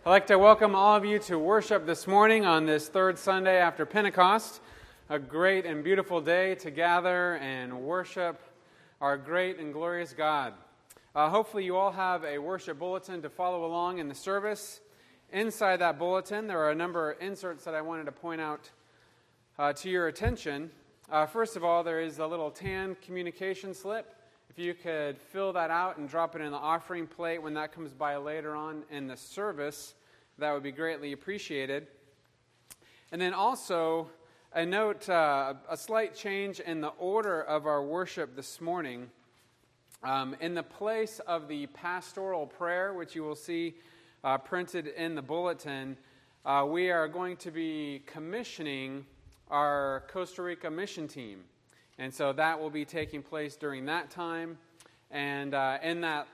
I'd like to welcome all of you to worship this morning on this third Sunday after Pentecost. A great and beautiful day to gather and worship our great and glorious God. Hopefully you all have a worship bulletin to follow along in the service. Inside that bulletin, there are a number of inserts that I wanted to point out to your attention. First of all, there is a little tan communication slip. If you could fill that out and drop it in the offering plate when that comes by later on in the service, that would be greatly appreciated. And then also, a note, a slight change in the order of our worship this morning. In the place of the pastoral prayer, which you will see printed in the bulletin, we are going to be commissioning our Costa Rica mission team. And so that will be taking place during that time. And in that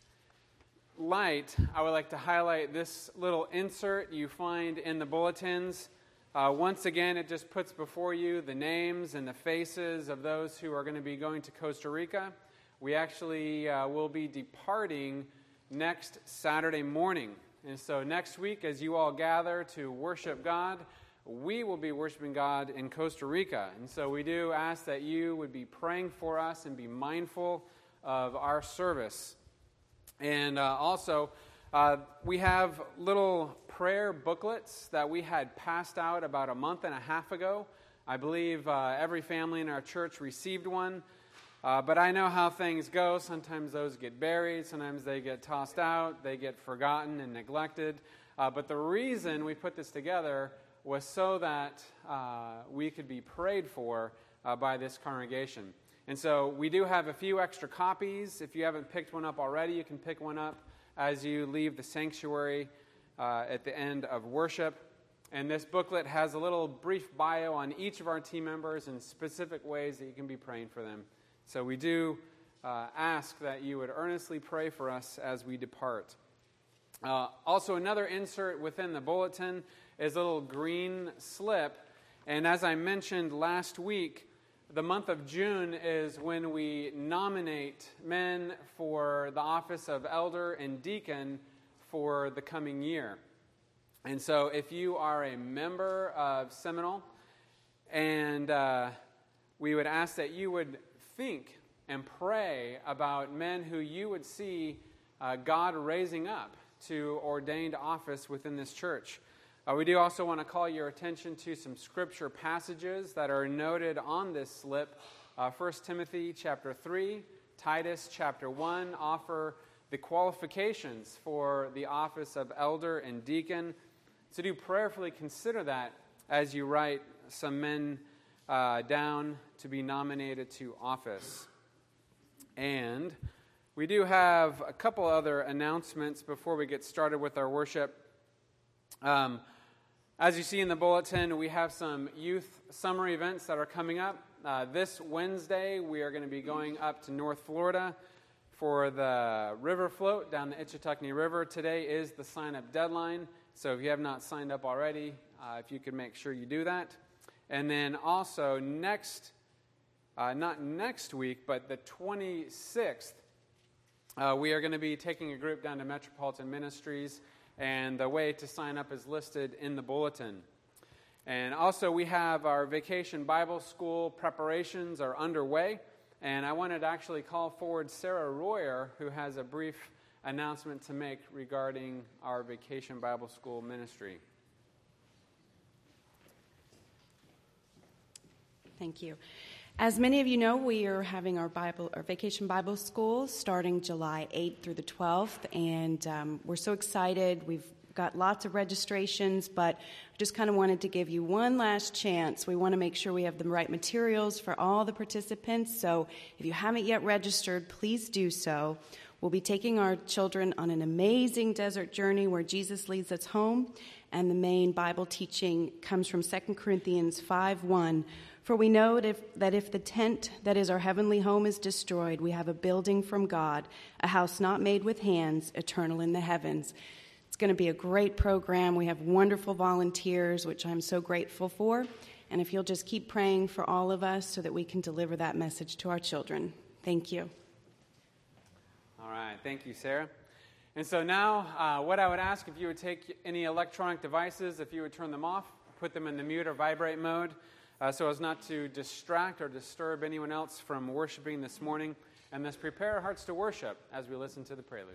light, I would like to highlight this little insert you find in the bulletins. Once again, it just puts before you the names and the faces of those who are going to be going to Costa Rica. We actually will be departing next Saturday morning. And so next week, as you all gather to worship God, we will be worshiping God in Costa Rica. And so we do ask that you would be praying for us and be mindful of our service. And also, we have little prayer booklets that we had passed out about a month and a half ago. I believe every family in our church received one. But I know how things go. Sometimes those get buried. Sometimes they get tossed out. They get forgotten and neglected. But the reason we put this together was so that we could be prayed for by this congregation. And so we do have a few extra copies. If you haven't picked one up already, you can pick one up as you leave the sanctuary at the end of worship. And this booklet has a little brief bio on each of our team members and specific ways that you can be praying for them. So we do ask that you would earnestly pray for us as we depart. Also, another insert within the bulletin is a little green slip. And as I mentioned last week, the month of June is when we nominate men for the office of elder and deacon for the coming year. And so if you are a member of Seminole, and we would ask that you would think and pray about men who you would see God raising up to ordained office within this church. We do also want to call your attention to some scripture passages that are noted on this slip. 1 Timothy chapter 3, Titus chapter 1 offer the qualifications for the office of elder and deacon. So do prayerfully consider that as you write some men down to be nominated to office. And we do have a couple other announcements before we get started with our worship. As you see in the bulletin, we have some youth summer events that are coming up. This Wednesday, we are going to be going up to North Florida for the river float down the Ichetucknee River. Today is the sign-up deadline, so if you have not signed up already, if you could make sure you do that. And then also not next week, but the 26th, we are going to be taking a group down to Metropolitan Ministries, and the way to sign up is listed in the bulletin. And also we have our Vacation Bible School preparations are underway, and I wanted to actually call forward Sarah Royer, who has a brief announcement to make regarding our Vacation Bible School ministry. Thank you. As many of you know, we are having our Vacation Bible School starting July 8th through the 12th, and we're so excited. We've got lots of registrations, but I just kind of wanted to give you one last chance. We want to make sure we have the right materials for all the participants, so if you haven't yet registered, please do so. We'll be taking our children on an amazing desert journey where Jesus leads us home, and the main Bible teaching comes from 2 Corinthians 5:1. For we know that if the tent that is our heavenly home is destroyed, we have a building from God, a house not made with hands, eternal in the heavens. It's going to be a great program. We have wonderful volunteers, which I'm so grateful for. And if you'll just keep praying for all of us so that we can deliver that message to our children. Thank you. All right. Thank you, Sarah. And so now, what I would ask, if you would take any electronic devices, if you would turn them off, put them in the mute or vibrate mode, so as not to distract or disturb anyone else from worshiping this morning, and thus prepare our hearts to worship as we listen to the prelude.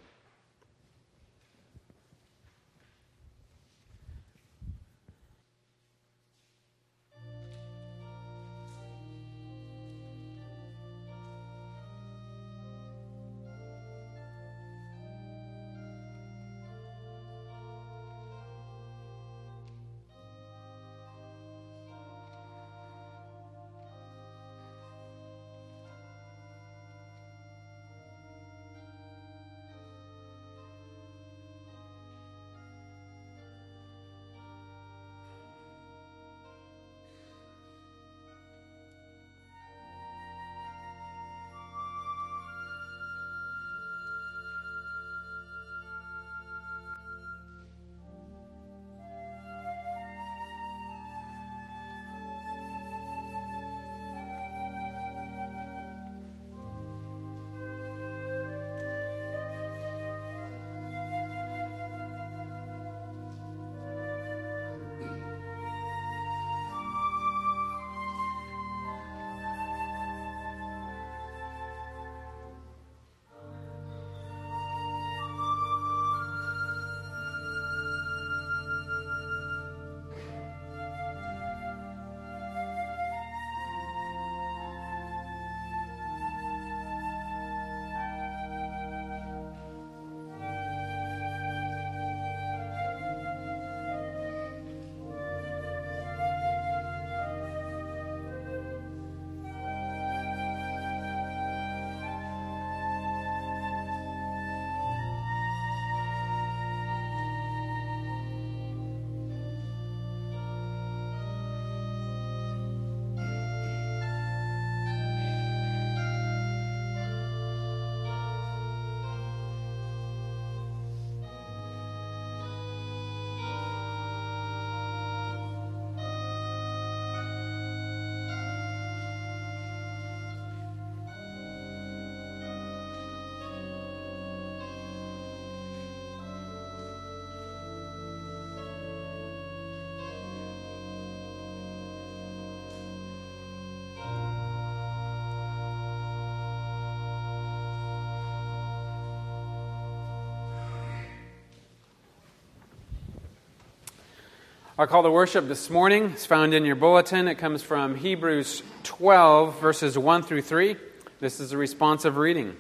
Our call to worship this morning is found in your bulletin. It comes from Hebrews 12, verses 1 through 3. This is a responsive reading.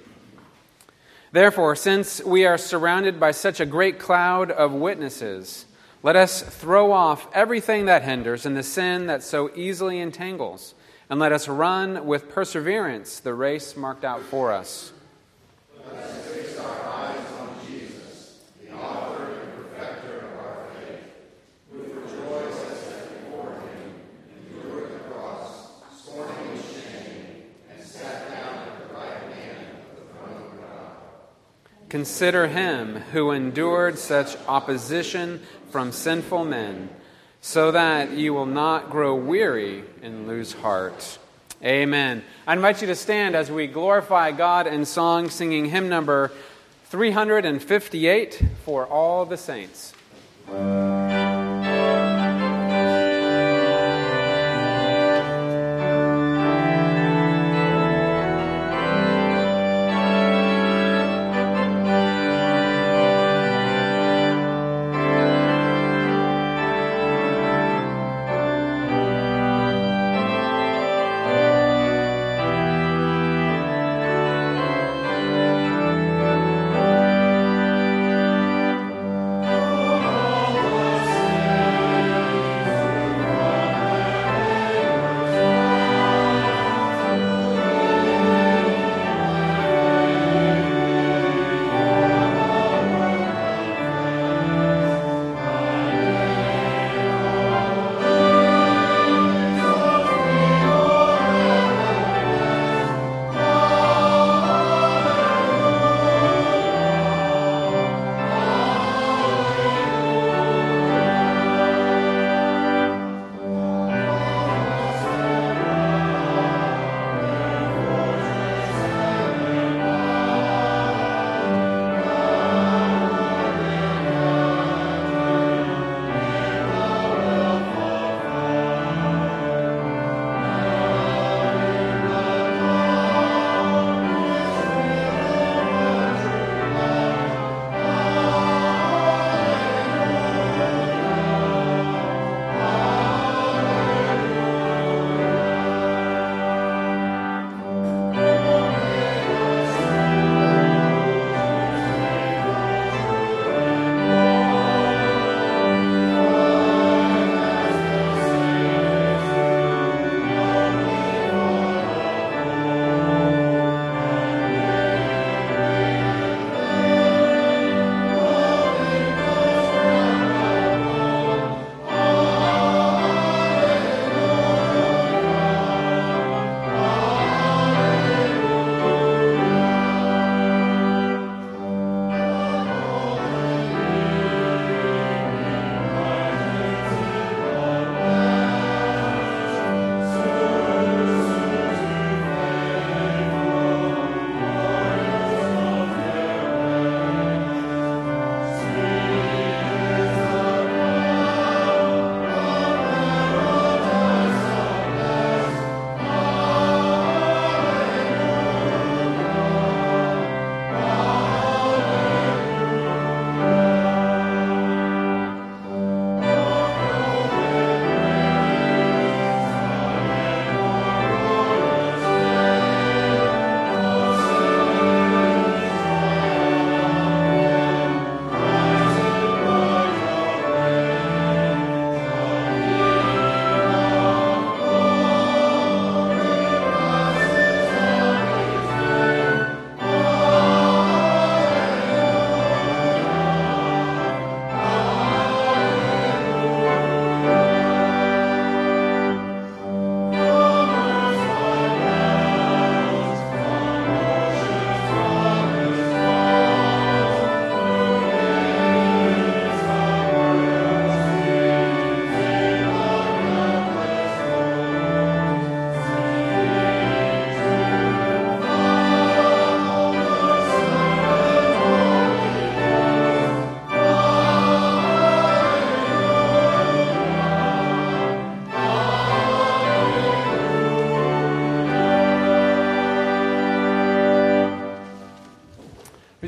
Therefore, since we are surrounded by such a great cloud of witnesses, let us throw off everything that hinders and the sin that so easily entangles, and let us run with perseverance the race marked out for us. Let us fix our eyes on Jesus, the author and perfecter of our faith, who for joy set before him endured the cross, scorning its shame, and sat down at the right hand of the throne of God. Consider him who endured such opposition from sinful men, so that you will not grow weary and lose heart. Amen. I invite you to stand as we glorify God in song, singing hymn number 358, For All the Saints. All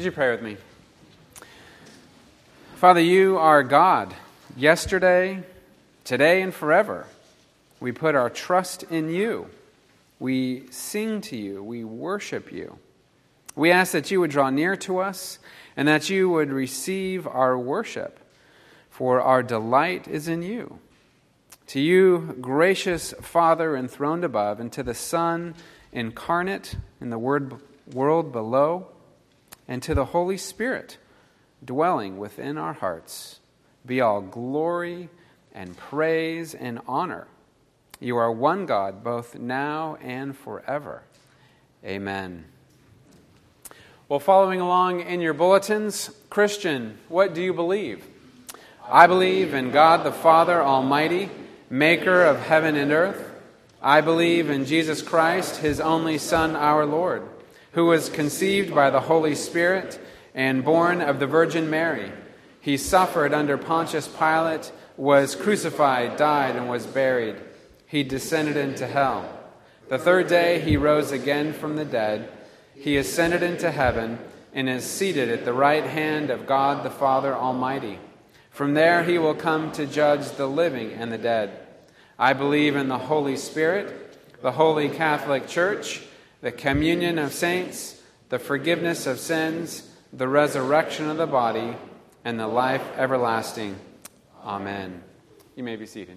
Would you pray with me? Father, you are God, yesterday, today, and forever. We put our trust in you. We sing to you. We worship you. We ask that you would draw near to us and that you would receive our worship, for our delight is in you. To you, gracious Father enthroned above, and to the Son incarnate in the world below, and to the Holy Spirit dwelling within our hearts, be all glory and praise and honor. You are one God, both now and forever. Amen. Well, following along in your bulletins, Christian, what do you believe? I believe in God the Father Almighty, maker of heaven and earth. I believe in Jesus Christ, his only Son, our Lord, who was conceived by the Holy Spirit and born of the Virgin Mary. He suffered under Pontius Pilate, was crucified, died, and was buried. He descended into hell. The third day he rose again from the dead. He ascended into heaven and is seated at the right hand of God the Father Almighty. From there he will come to judge the living and the dead. I believe in the Holy Spirit, the Holy Catholic Church, the communion of saints, the forgiveness of sins, the resurrection of the body, and the life everlasting. Amen. You may be seated.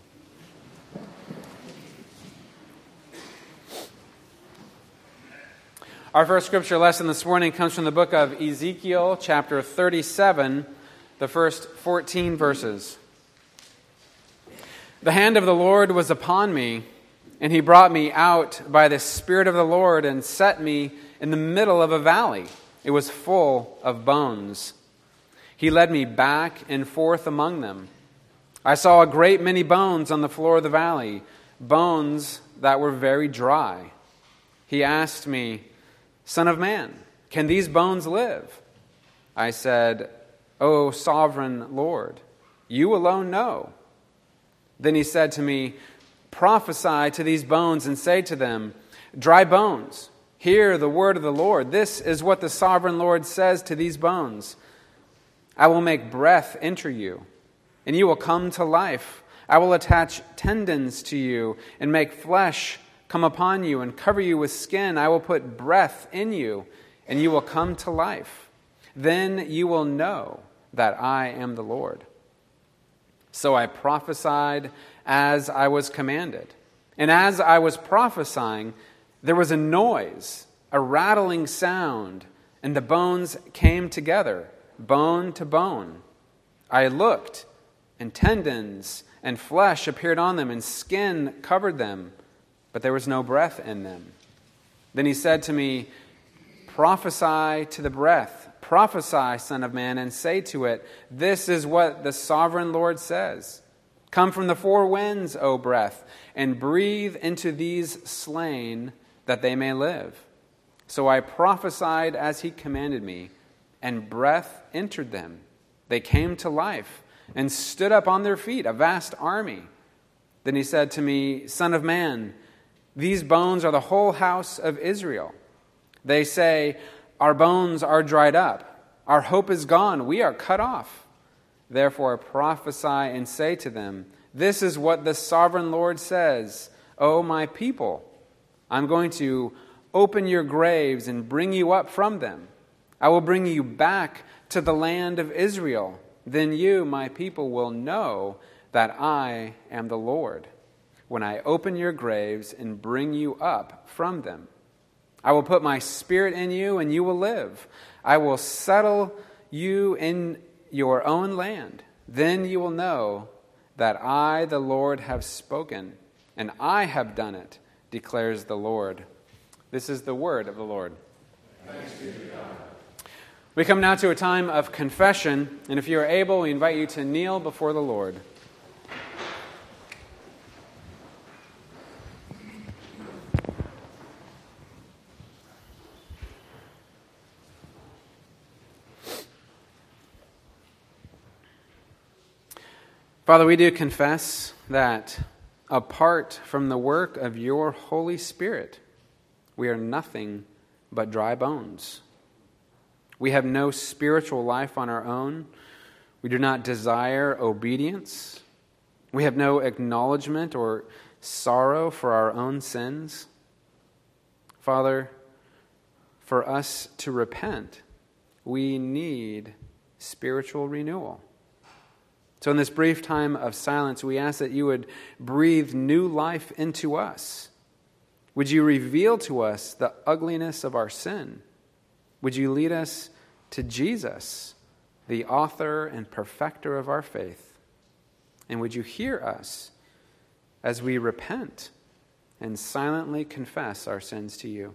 Our first scripture lesson this morning comes from the book of Ezekiel, chapter 37, the first 14 verses. The hand of the Lord was upon me, and he brought me out by the Spirit of the Lord and set me in the middle of a valley. It was full of bones. He led me back and forth among them. I saw a great many bones on the floor of the valley, bones that were very dry. He asked me, Son of man, can these bones live? I said, O sovereign Lord, you alone know. Then he said to me, Prophesy to these bones and say to them, Dry bones, hear the word of the Lord. This is what the sovereign Lord says to these bones. I will make breath enter you, and you will come to life. I will attach tendons to you and make flesh come upon you and cover you with skin. I will put breath in you, and you will come to life. Then you will know that I am the Lord. So I prophesied as I was commanded. And as I was prophesying, there was a noise, a rattling sound, and the bones came together, bone to bone. I looked, and tendons and flesh appeared on them, and skin covered them, but there was no breath in them. Then he said to me, Prophesy to the breath. Prophesy, Son of man, and say to it, This is what the sovereign Lord says. Come from the four winds, O breath, and breathe into these slain, that they may live. So I prophesied as he commanded me, and breath entered them. They came to life and stood up on their feet, a vast army. Then he said to me, Son of man, these bones are the whole house of Israel. They say, Our bones are dried up. Our hope is gone. We are cut off. Therefore prophesy and say to them, This is what the sovereign Lord says. O my people, I'm going to open your graves and bring you up from them. I will bring you back to the land of Israel. Then you, my people, will know that I am the Lord, when I open your graves and bring you up from them. I will put my spirit in you, and you will live. I will settle you in your own land. Then you will know that I, the Lord, have spoken, and I have done it, declares the Lord. This is the word of the Lord. Thanks be to God. We come now to a time of confession, and if you are able, we invite you to kneel before the Lord. Father, we do confess that apart from the work of your Holy Spirit, we are nothing but dry bones. We have no spiritual life on our own. We do not desire obedience. We have no acknowledgement or sorrow for our own sins. Father, for us to repent, we need spiritual renewal. So in this brief time of silence, we ask that you would breathe new life into us. Would you reveal to us the ugliness of our sin? Would you lead us to Jesus, the author and perfecter of our faith? And would you hear us as we repent and silently confess our sins to you?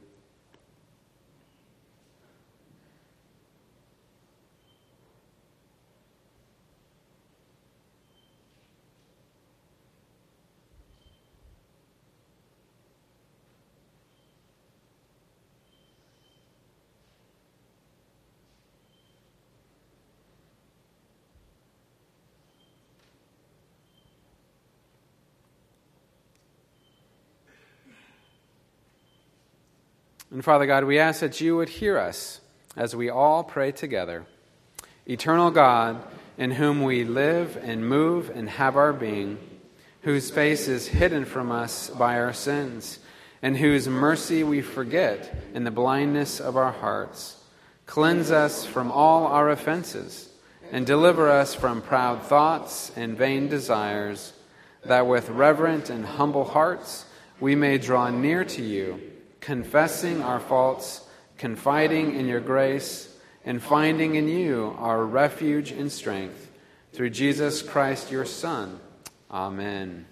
And Father God, we ask that you would hear us as we all pray together. Eternal God, in whom we live and move and have our being, whose face is hidden from us by our sins, and whose mercy we forget in the blindness of our hearts. Cleanse us from all our offenses, and deliver us from proud thoughts and vain desires, that with reverent and humble hearts we may draw near to you, confessing our faults, confiding in your grace, and finding in you our refuge and strength. Through Jesus Christ, your Son. Amen.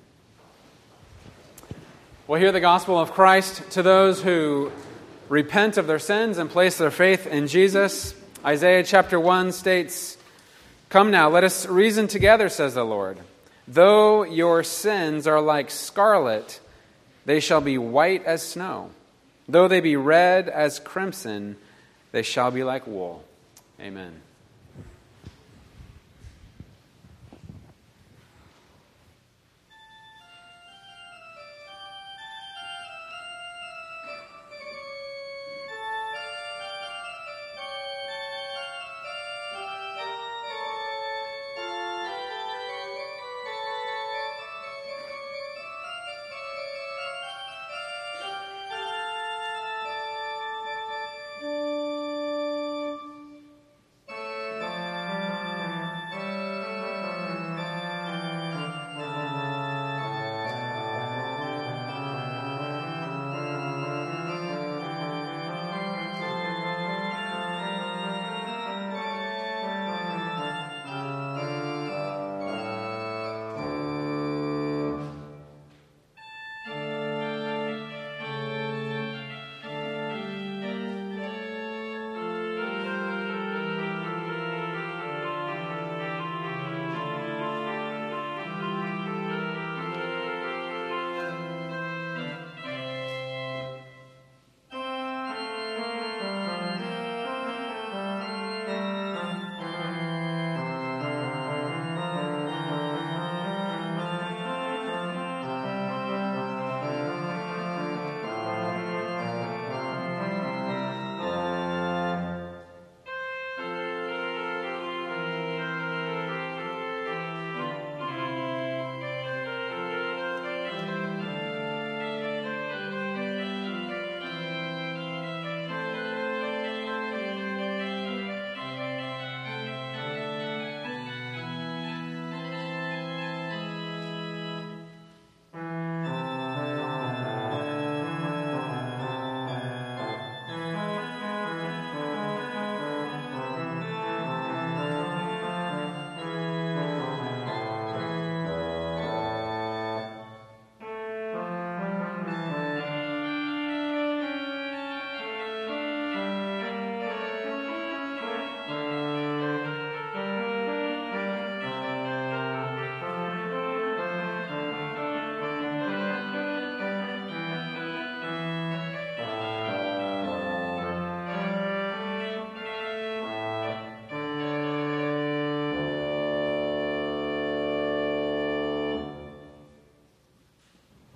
We'll hear the gospel of Christ to those who repent of their sins and place their faith in Jesus. Isaiah chapter 1 states, "Come now, let us reason together, says the Lord. Though your sins are like scarlet, they shall be white as snow. Though they be red as crimson, they shall be like wool." Amen.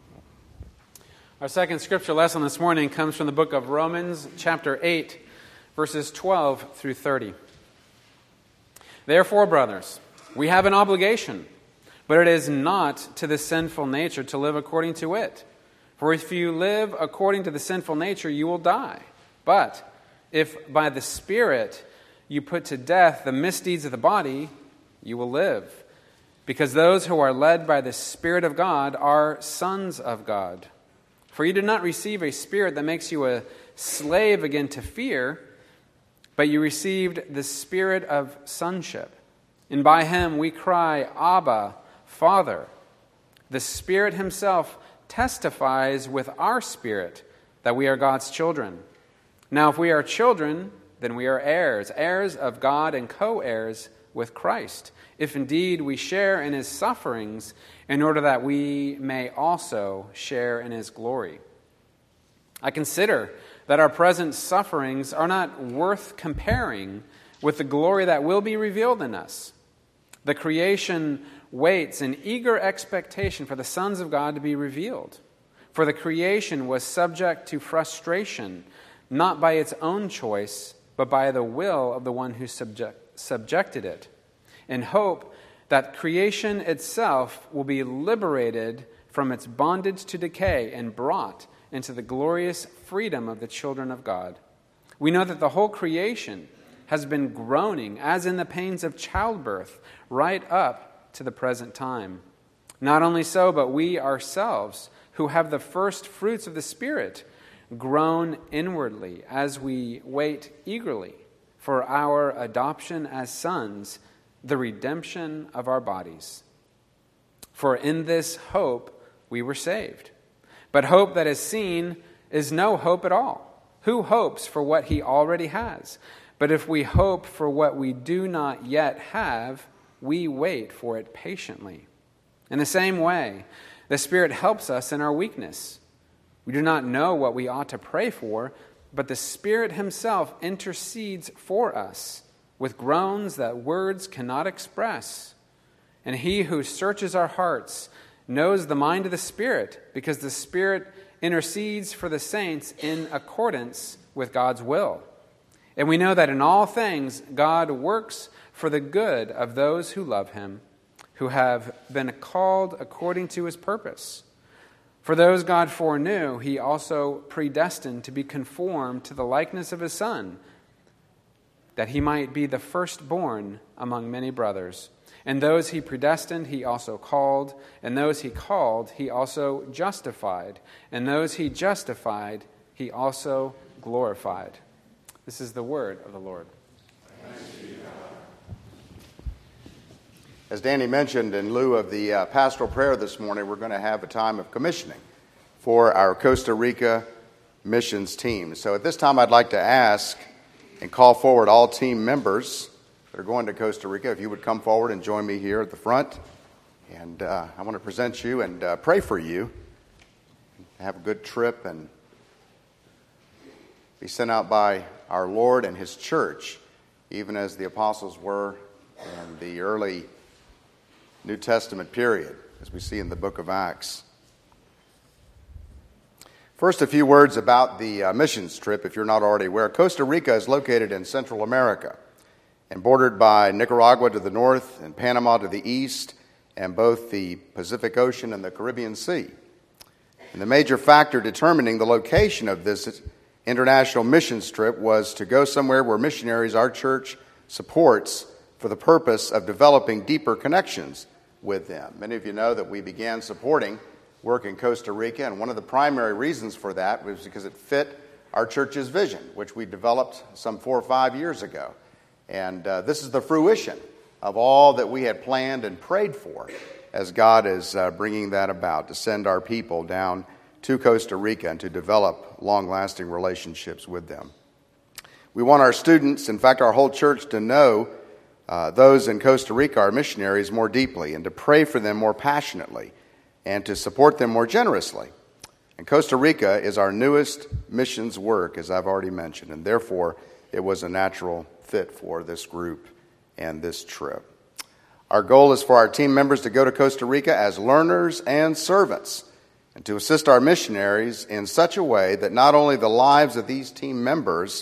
Our second scripture lesson this morning comes from the book of Romans, chapter 8, verses 12 through 30. Therefore, brothers, we have an obligation, but it is not to the sinful nature to live according to it. For if you live according to the sinful nature, you will die. But if by the Spirit you put to death the misdeeds of the body, you will live. Because those who are led by the Spirit of God are sons of God. For you did not receive a spirit that makes you a slave again to fear, but you received the Spirit of sonship. And by him we cry, Abba, Father. The Spirit himself testifies with our spirit that we are God's children. Now if we are children, then we are heirs, heirs of God and co-heirs with Christ, if indeed we share in his sufferings, in order that we may also share in his glory. I consider that our present sufferings are not worth comparing with the glory that will be revealed in us. The creation waits in eager expectation for the sons of God to be revealed. For the creation was subject to frustration, not by its own choice, but by the will of the one who subjected it, in hope that creation itself will be liberated from its bondage to decay and brought into the glorious freedom of the children of God. We know that the whole creation has been groaning as in the pains of childbirth right up to the present time. Not only so, but we ourselves, who have the first fruits of the Spirit, groan inwardly as we wait eagerly for our adoption as sons, the redemption of our bodies. For in this hope we were saved. But hope that is seen is no hope at all. Who hopes for what he already has? But if we hope for what we do not yet have, we wait for it patiently. In the same way, the Spirit helps us in our weakness. We do not know what we ought to pray for, but the Spirit himself intercedes for us with groans that words cannot express. And he who searches our hearts knows the mind of the Spirit, because the Spirit intercedes for the saints in accordance with God's will. And we know that in all things God works for the good of those who love him, who have been called according to his purpose. For those God foreknew, he also predestined to be conformed to the likeness of his Son, that he might be the firstborn among many brothers. And those he predestined, he also called. And those he called, he also justified. And those he justified, he also glorified. This is the word of the Lord. As Danny mentioned, in lieu of the pastoral prayer this morning, we're going to have a time of commissioning for our Costa Rica missions team. So at this time, I'd like to ask and call forward all team members that are going to Costa Rica, if you would come forward and join me here at the front. And I want to present you and pray for you. Have a good trip and be sent out by our Lord and his church, even as the apostles were in the early New Testament period, as we see in the book of Acts. First, a few words about the missions trip, if you're not already aware. Costa Rica is located in Central America and bordered by Nicaragua to the north and Panama to the east, and both the Pacific Ocean and the Caribbean Sea. And the major factor determining the location of this international missions trip was to go somewhere where missionaries our church supports for the purpose of developing deeper connections with them. Many of you know that we began supporting work in Costa Rica, and one of the primary reasons for that was because it fit our church's vision, which we developed some 4 or 5 years ago. And this is the fruition of all that we had planned and prayed for, as God is bringing that about, to send our people down to Costa Rica and to develop long-lasting relationships with them. We want our students, in fact our whole church, to know those in Costa Rica, our missionaries, more deeply, and to pray for them more passionately, and to support them more generously. And Costa Rica is our newest missions work, as I've already mentioned, and therefore it was a natural fit for this group and this trip. Our goal is for our team members to go to Costa Rica as learners and servants, and to assist our missionaries in such a way that not only the lives of these team members,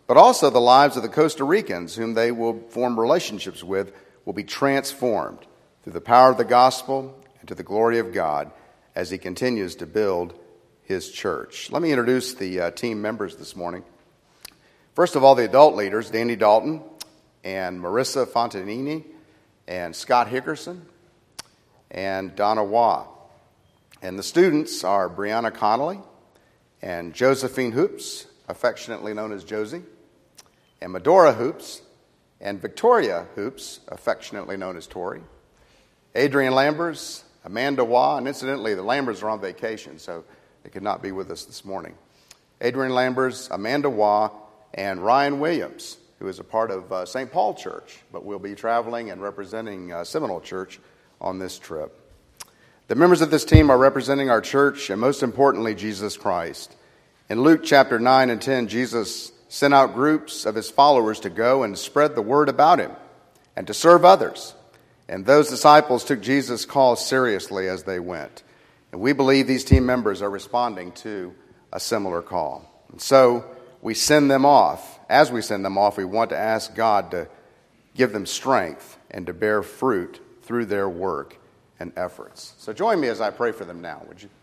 but also the lives of the Costa Ricans whom they will form relationships with will be transformed through the power of the gospel and to the glory of God as he continues to build his church. Let me introduce the team members this morning. First of all, the adult leaders, Danny Dalton and Marissa Fontanini and Scott Hickerson and Donna Waugh. And the students are Brianna Connolly and Josephine Hoops, affectionately known as Josie, and Medora Hoops and Victoria Hoops, affectionately known as Tori, Adrian Lambers, Amanda Waugh, and incidentally, the Lambers are on vacation, so they could not be with us this morning. Adrian Lambers, Amanda Waugh, and Ryan Williams, who is a part of St. Paul Church, but will be traveling and representing Seminole Church on this trip. The members of this team are representing our church and, most importantly, Jesus Christ. In Luke chapter 9 and 10, Jesus sent out groups of his followers to go and spread the word about him and to serve others. And those disciples took Jesus' call seriously as they went. And we believe these team members are responding to a similar call. And so we send them off. As we send them off, we want to ask God to give them strength and to bear fruit through their work and efforts. So join me as I pray for them now, would you?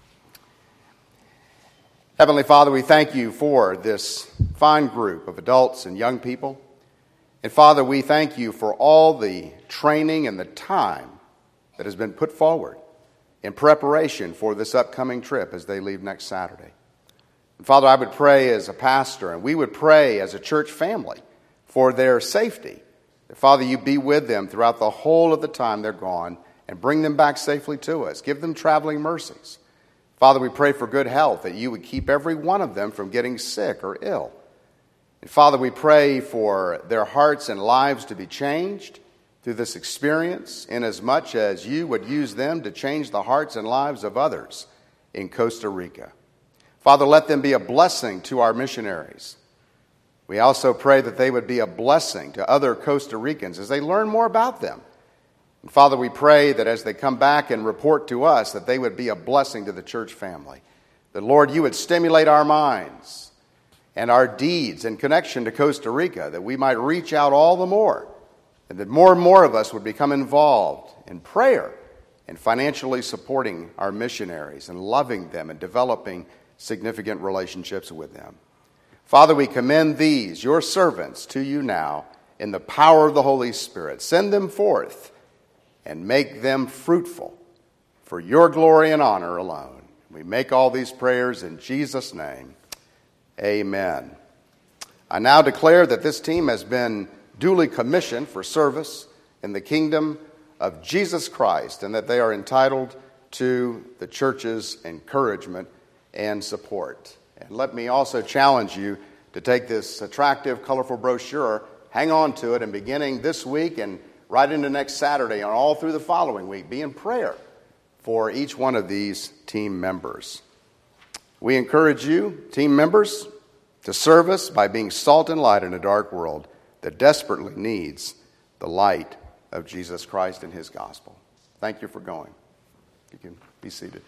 Heavenly Father, we thank you for this fine group of adults and young people. And Father, we thank you for all the training and the time that has been put forward in preparation for this upcoming trip as they leave next Saturday. And Father, I would pray as a pastor, and we would pray as a church family for their safety. That, Father, you be with them throughout the whole of the time they're gone and bring them back safely to us. Give them traveling mercies. Father, we pray for good health, that you would keep every one of them from getting sick or ill. And Father, we pray for their hearts and lives to be changed through this experience, inasmuch as you would use them to change the hearts and lives of others in Costa Rica. Father, let them be a blessing to our missionaries. We also pray that they would be a blessing to other Costa Ricans as they learn more about them. And Father, we pray that as they come back and report to us, that they would be a blessing to the church family. That, Lord, you would stimulate our minds and our deeds in connection to Costa Rica, that we might reach out all the more, and that more and more of us would become involved in prayer and financially supporting our missionaries and loving them and developing significant relationships with them. Father, we commend these, your servants, to you now in the power of the Holy Spirit. Send them forth and make them fruitful for your glory and honor alone. We make all these prayers in Jesus' name. Amen. I now declare that this team has been duly commissioned for service in the kingdom of Jesus Christ and that they are entitled to the church's encouragement and support. And let me also challenge you to take this attractive, colorful brochure, hang on to it, and beginning this week and right into next Saturday and all through the following week, be in prayer for each one of these team members. We encourage you, team members, to serve us by being salt and light in a dark world that desperately needs the light of Jesus Christ and his gospel. Thank you for going. You can be seated.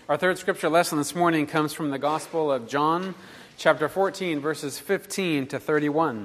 Our third scripture lesson this morning comes from the Gospel of John, chapter 14, verses 15 to 31.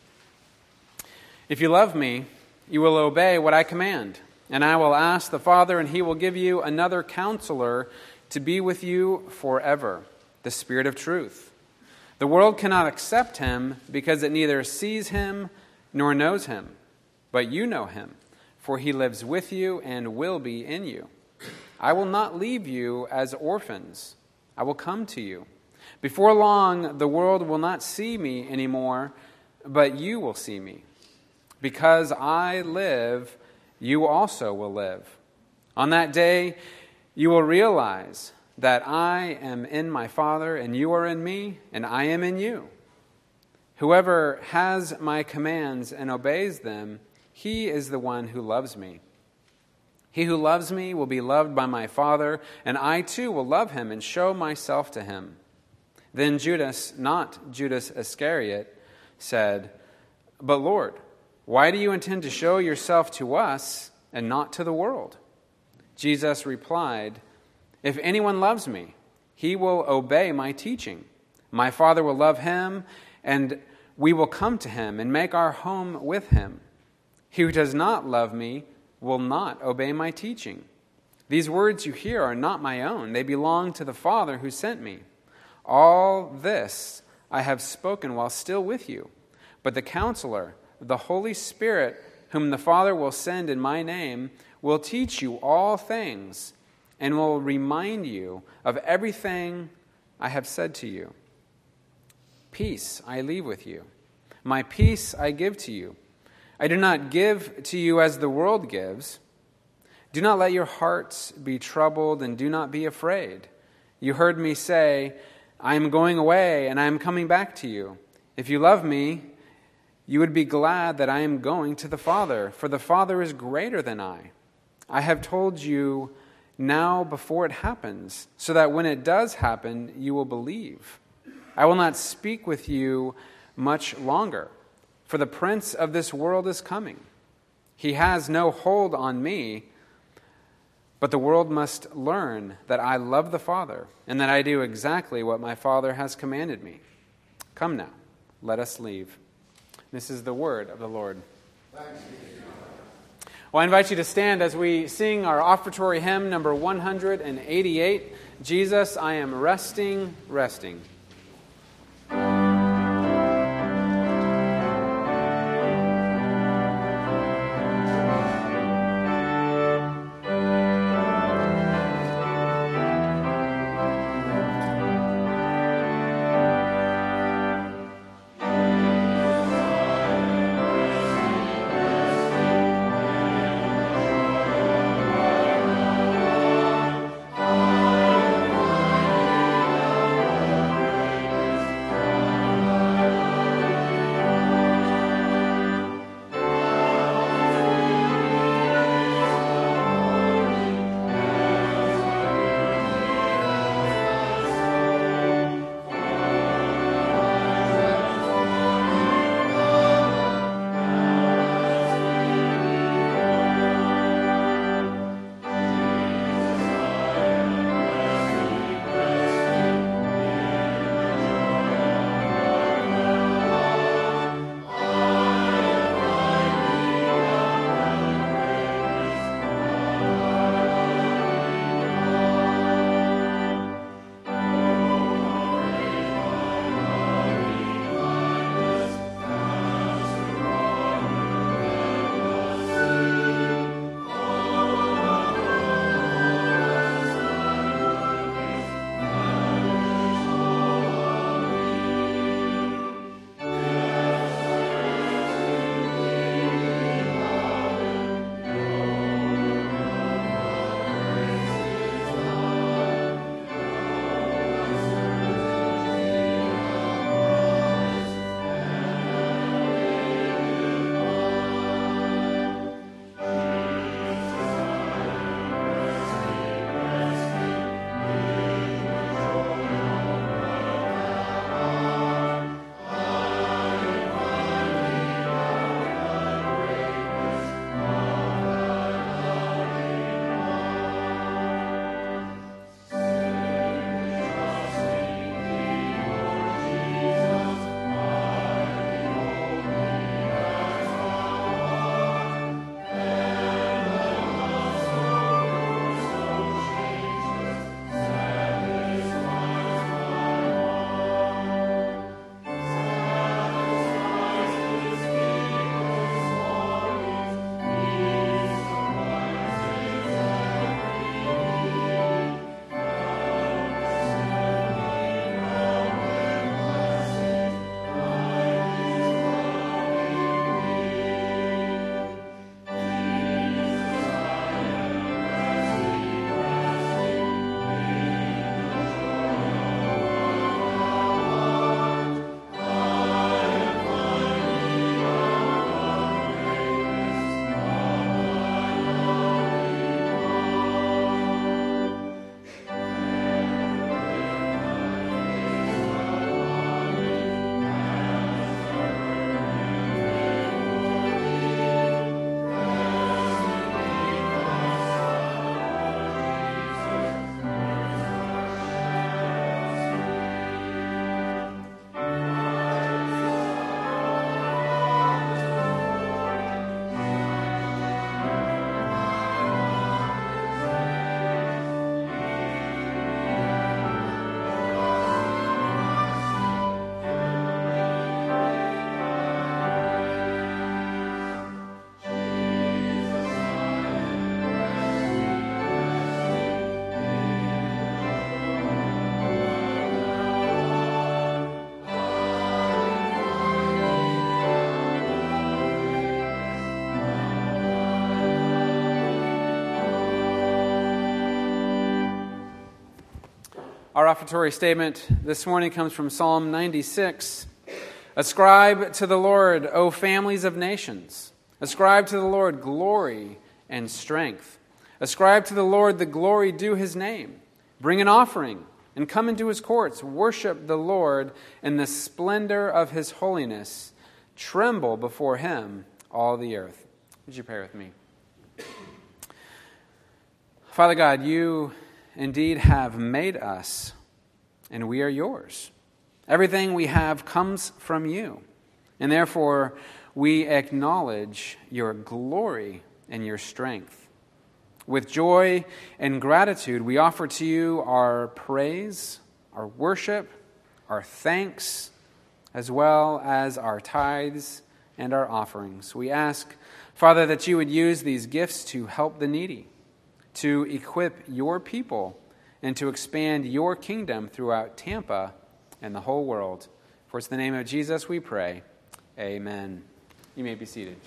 If you love me, you will obey what I command, and I will ask the Father, and he will give you another counselor to be with you forever, the Spirit of truth. The world cannot accept him because it neither sees him nor knows him. But you know him, for he lives with you and will be in you. I will not leave you as orphans. I will come to you. Before long, the world will not see me anymore, but you will see me. Because I live, you also will live. On that day, you will realize that I am in my Father, and you are in me, and I am in you. Whoever has my commands and obeys them, he is the one who loves me. He who loves me will be loved by my Father, and I too will love him and show myself to him. Then Judas, not Judas Iscariot, said, But Lord, why do you intend to show yourself to us and not to the world? Jesus replied, If anyone loves me, he will obey my teaching. My Father will love him, and we will come to him and make our home with him. He who does not love me will not obey my teaching. These words you hear are not my own. They belong to the Father who sent me. All this I have spoken while still with you. But the Counselor, the Holy Spirit, whom the Father will send in my name, will teach you all things and will remind you of everything I have said to you. Peace I leave with you. My peace I give to you. I do not give to you as the world gives. Do not let your hearts be troubled, and do not be afraid. You heard me say, I am going away, and I am coming back to you. If you love me, you would be glad that I am going to the Father, for the Father is greater than I. I have told you now before it happens, so that when it does happen, you will believe. I will not speak with you much longer, for the prince of this world is coming. He has no hold on me, but the world must learn that I love the Father, and that I do exactly what my Father has commanded me. Come now, let us leave. This is the word of the Lord. Thanks be to God. Well, I invite you to stand as we sing our offertory hymn, number 188, Jesus, I am resting, resting. Our offertory statement this morning comes from Psalm 96. Ascribe to the Lord, O families of nations. Ascribe to the Lord glory and strength. Ascribe to the Lord the glory due his name. Bring an offering and come into his courts. Worship the Lord in the splendor of his holiness. Tremble before him, all the earth. Would you pray with me? Father God, you indeed have made us, and we are yours. Everything we have comes from you, and therefore we acknowledge your glory and your strength. With joy and gratitude, we offer to you our praise, our worship, our thanks, as well as our tithes and our offerings. We ask, Father, that you would use these gifts to help the needy, to equip your people, and to expand your kingdom throughout Tampa and the whole world. For it's the name of Jesus we pray. Amen. You may be seated.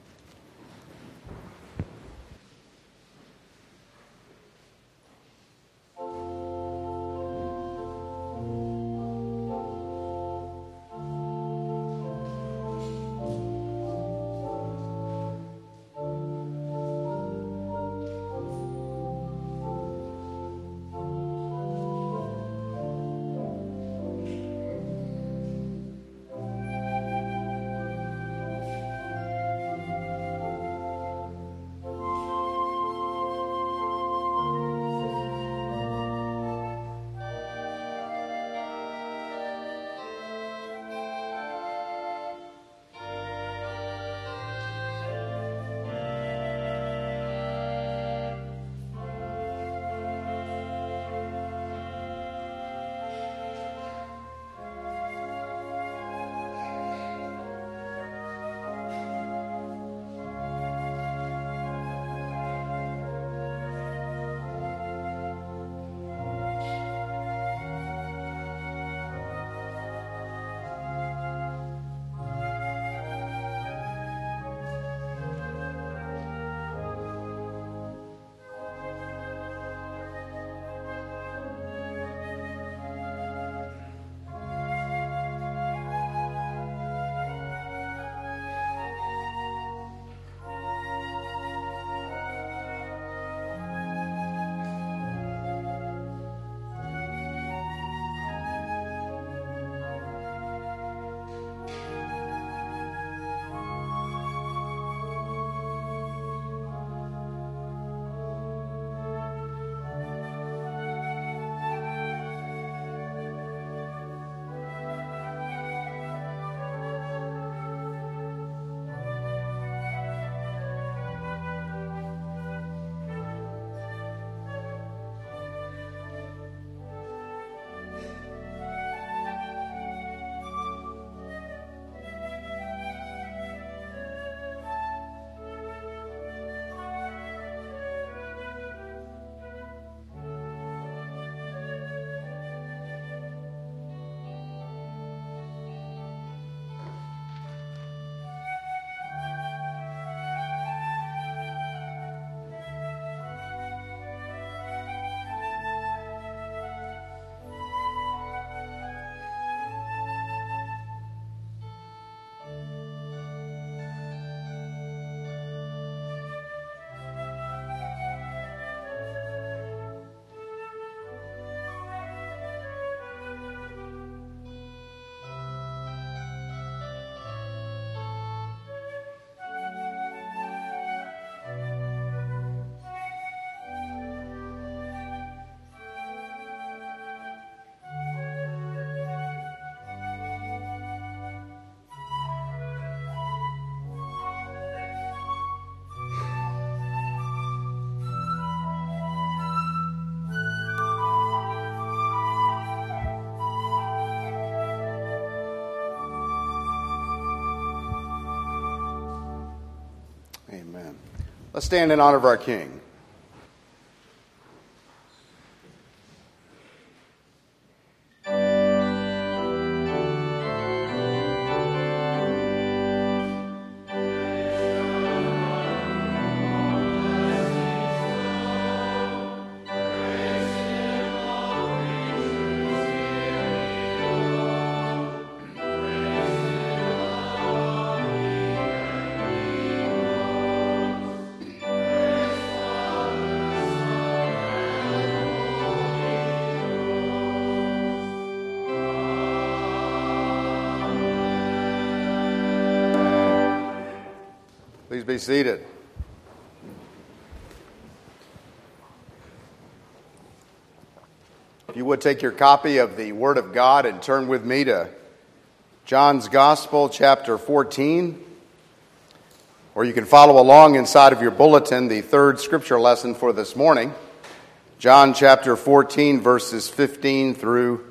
Amen. Let's stand in honor of our King. Please be seated. If you would take your copy of the Word of God and turn with me to John's Gospel, chapter 14. Or you can follow along inside of your bulletin, the third scripture lesson for this morning. John chapter 14, verses 15 through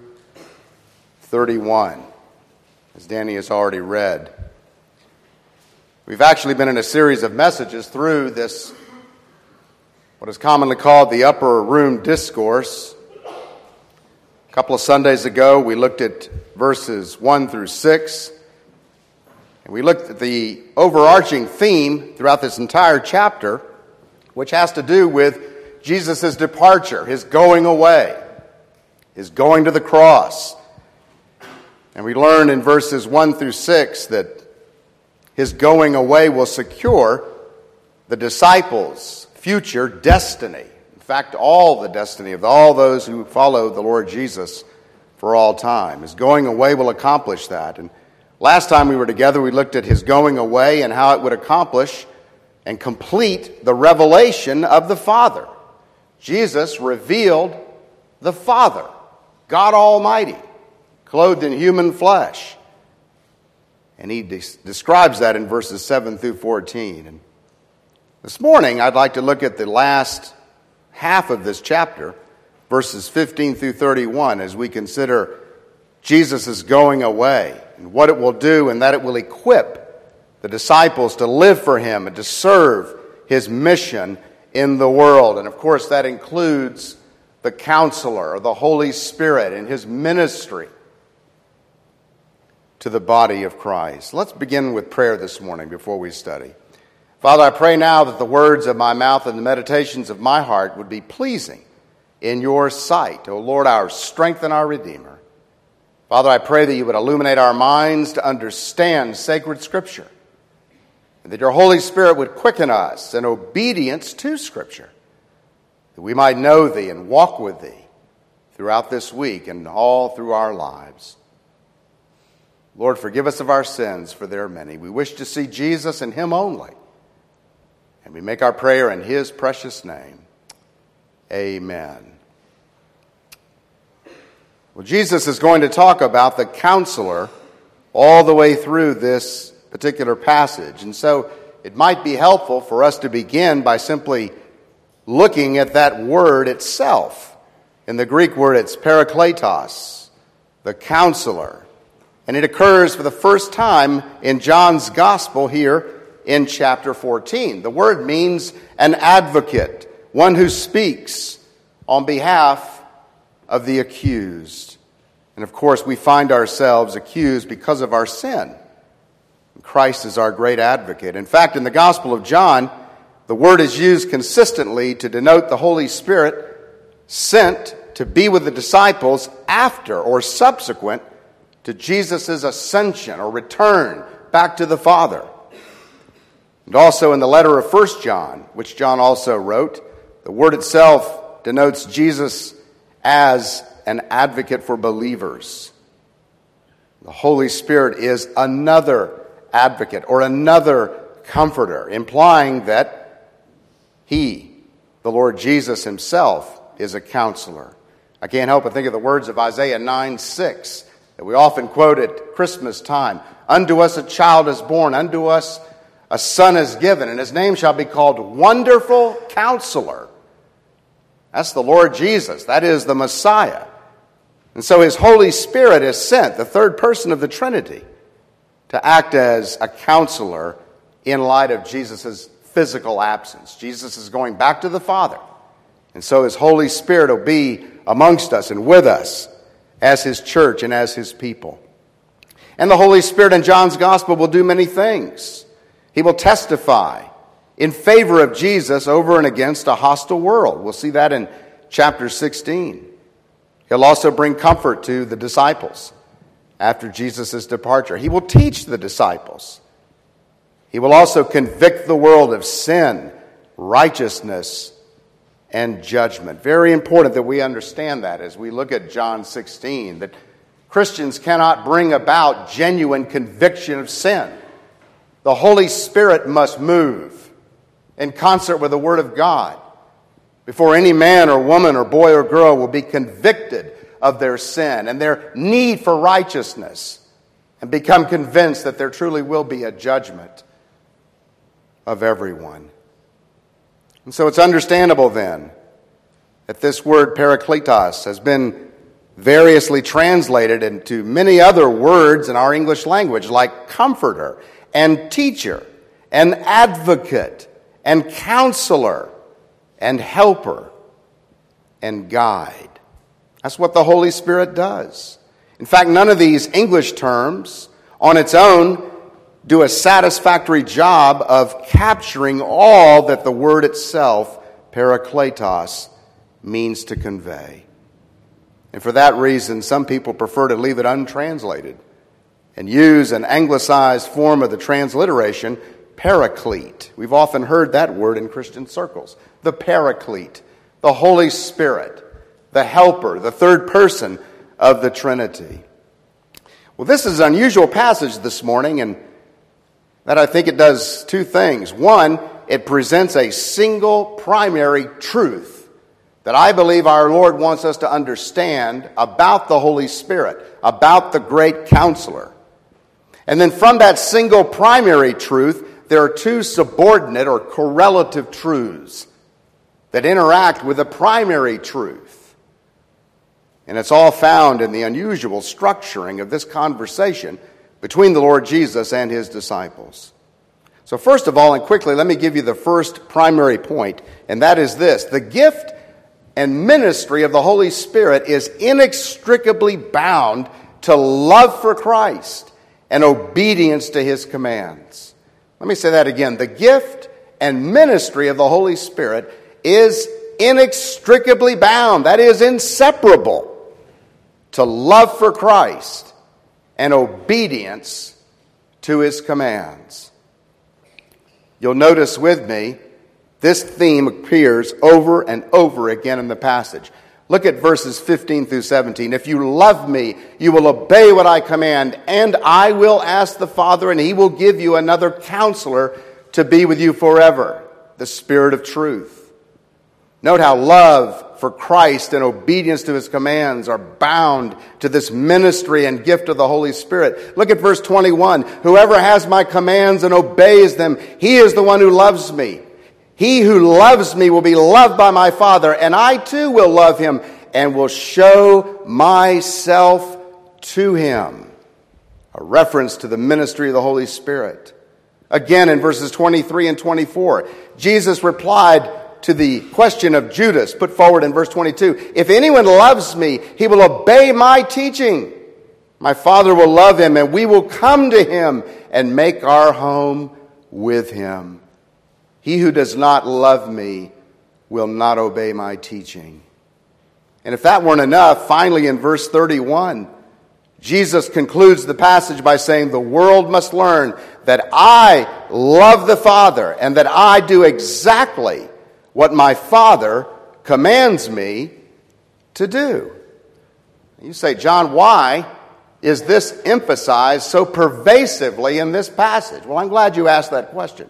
31, as Danny has already read. We've actually been in a series of messages through this, what is commonly called the Upper Room Discourse. A couple of Sundays ago, we looked at verses 1 through 6. And we looked at the overarching theme throughout this entire chapter, which has to do with Jesus' departure, his going away, his going to the cross. And we learn in verses 1 through 6 that his going away will secure the disciples' future destiny. In fact, all the destiny of all those who follow the Lord Jesus for all time. His going away will accomplish that. And last time we were together, we looked at his going away and how it would accomplish and complete the revelation of the Father. Jesus revealed the Father, God Almighty, clothed in human flesh. And he describes that in verses 7 through 14. And this morning, I'd like to look at the last half of this chapter, verses 15 through 31, as we consider Jesus' going away and what it will do, and that it will equip the disciples to live for him and to serve his mission in the world. And of course, that includes the Counselor, or the Holy Spirit, and his ministry to the body of Christ. Let's begin with prayer this morning before we study. Father, I pray now that the words of my mouth and the meditations of my heart would be pleasing in your sight, O Lord, our strength and our Redeemer. Father, I pray that you would illuminate our minds to understand sacred Scripture, and that your Holy Spirit would quicken us in obedience to Scripture, that we might know thee and walk with thee throughout this week and all through our lives. Lord, forgive us of our sins, for there are many. We wish to see Jesus and him only, and we make our prayer in his precious name. Amen. Well, Jesus is going to talk about the Counselor all the way through this particular passage. And so it might be helpful for us to begin by simply looking at that word itself. In the Greek word, it's parakletos, the Counselor. And it occurs for the first time in John's Gospel here in chapter 14. The word means an advocate, one who speaks on behalf of the accused. And of course, we find ourselves accused because of our sin. Christ is our great advocate. In fact, in the Gospel of John, the word is used consistently to denote the Holy Spirit sent to be with the disciples after or subsequent to Jesus' ascension or return back to the Father. And also in the letter of 1 John, which John also wrote, the word itself denotes Jesus as an advocate for believers. The Holy Spirit is another advocate or another comforter, implying that he, the Lord Jesus himself, is a counselor. I can't help but think of the words of Isaiah 9:6 that we often quote at Christmas time. Unto us a child is born, unto us a son is given, and his name shall be called Wonderful Counselor. That's the Lord Jesus. That is the Messiah. And so his Holy Spirit is sent, the third person of the Trinity, to act as a counselor in light of Jesus' physical absence. Jesus is going back to the Father. And so his Holy Spirit will be amongst us and with us as his church and as his people. And the Holy Spirit in John's Gospel will do many things. He will testify in favor of Jesus over and against a hostile world. We'll see that in chapter 16. He'll also bring comfort to the disciples after Jesus' departure. He will teach the disciples. He will also convict the world of sin, righteousness, and judgment. Very important that we understand that as we look at John 16, that Christians cannot bring about genuine conviction of sin The Holy Spirit must move in concert with the Word of God before any man or woman or boy or girl will be convicted of their sin and their need for righteousness and become convinced that there truly will be a judgment of everyone. And so it's understandable then that this word parakletos has been variously translated into many other words in our English language, like comforter and teacher and advocate and counselor and helper and guide. That's what the Holy Spirit does. In fact, none of these English terms on its own do a satisfactory job of capturing all that the word itself, parakletos, means to convey. And for that reason, some people prefer to leave it untranslated and use an anglicized form of the transliteration, paraclete. We've often heard that word in Christian circles. The paraclete, the Holy Spirit, the helper, the third person of the Trinity. Well, this is an unusual passage this morning, and that I think it does two things. One, it presents a single primary truth that I believe our Lord wants us to understand about the Holy Spirit, about the great counselor. And then from that single primary truth, there are two subordinate or correlative truths that interact with the primary truth. And it's all found in the unusual structuring of this conversation between the Lord Jesus and his disciples. So first of all, and quickly, let me give you the first primary point, and that is this. The gift and ministry of the Holy Spirit is inextricably bound to love for Christ and obedience to his commands. Let me say that again. The gift and ministry of the Holy Spirit is inextricably bound, that is inseparable, to love for Christ and obedience to his commands. You'll notice with me, this theme appears over and over again in the passage. Look at verses 15 through 17. If you love me, you will obey what I command, and I will ask the Father, and he will give you another counselor to be with you forever, the Spirit of truth. Note how love for Christ and obedience to his commands are bound to this ministry and gift of the Holy Spirit. Look at verse 21. Whoever has my commands and obeys them, he is the one who loves me. He who loves me will be loved by my Father, and I too will love him and will show myself to him. A reference to the ministry of the Holy Spirit. Again, in verses 23 and 24, Jesus replied to the question of Judas put forward in verse 22. If anyone loves me, he will obey my teaching. My Father will love him, and we will come to him and make our home with him. He who does not love me will not obey my teaching. And if that weren't enough, finally in verse 31, Jesus concludes the passage by saying, the world must learn that I love the Father and that I do exactly what my Father commands me to do. You say, John, why is this emphasized so pervasively in this passage? Well, I'm glad you asked that question.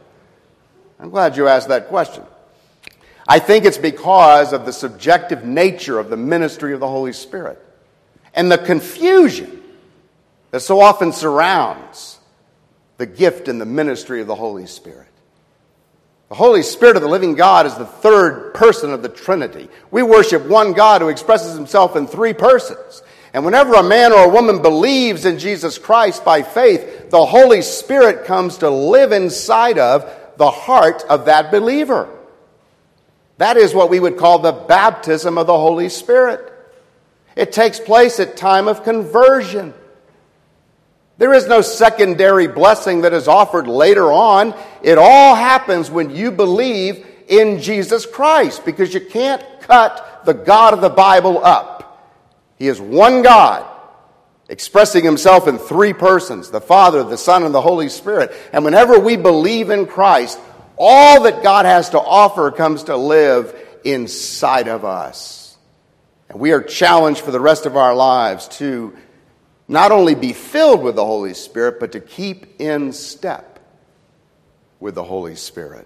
I think it's because of the subjective nature of the ministry of the Holy Spirit and the confusion that so often surrounds the gift and the ministry of the Holy Spirit. The Holy Spirit of the living God is the third person of the Trinity. We worship one God who expresses himself in three persons. And whenever a man or a woman believes in Jesus Christ by faith, the Holy Spirit comes to live inside of the heart of that believer. That is what we would call the baptism of the Holy Spirit. It takes place at time of conversion. There is no secondary blessing that is offered later on. It all happens when you believe in Jesus Christ, because you can't cut the God of the Bible up. He is one God, expressing himself in three persons, the Father, the Son, and the Holy Spirit. And whenever we believe in Christ, all that God has to offer comes to live inside of us. And we are challenged for the rest of our lives to not only be filled with the Holy Spirit, but to keep in step with the Holy Spirit.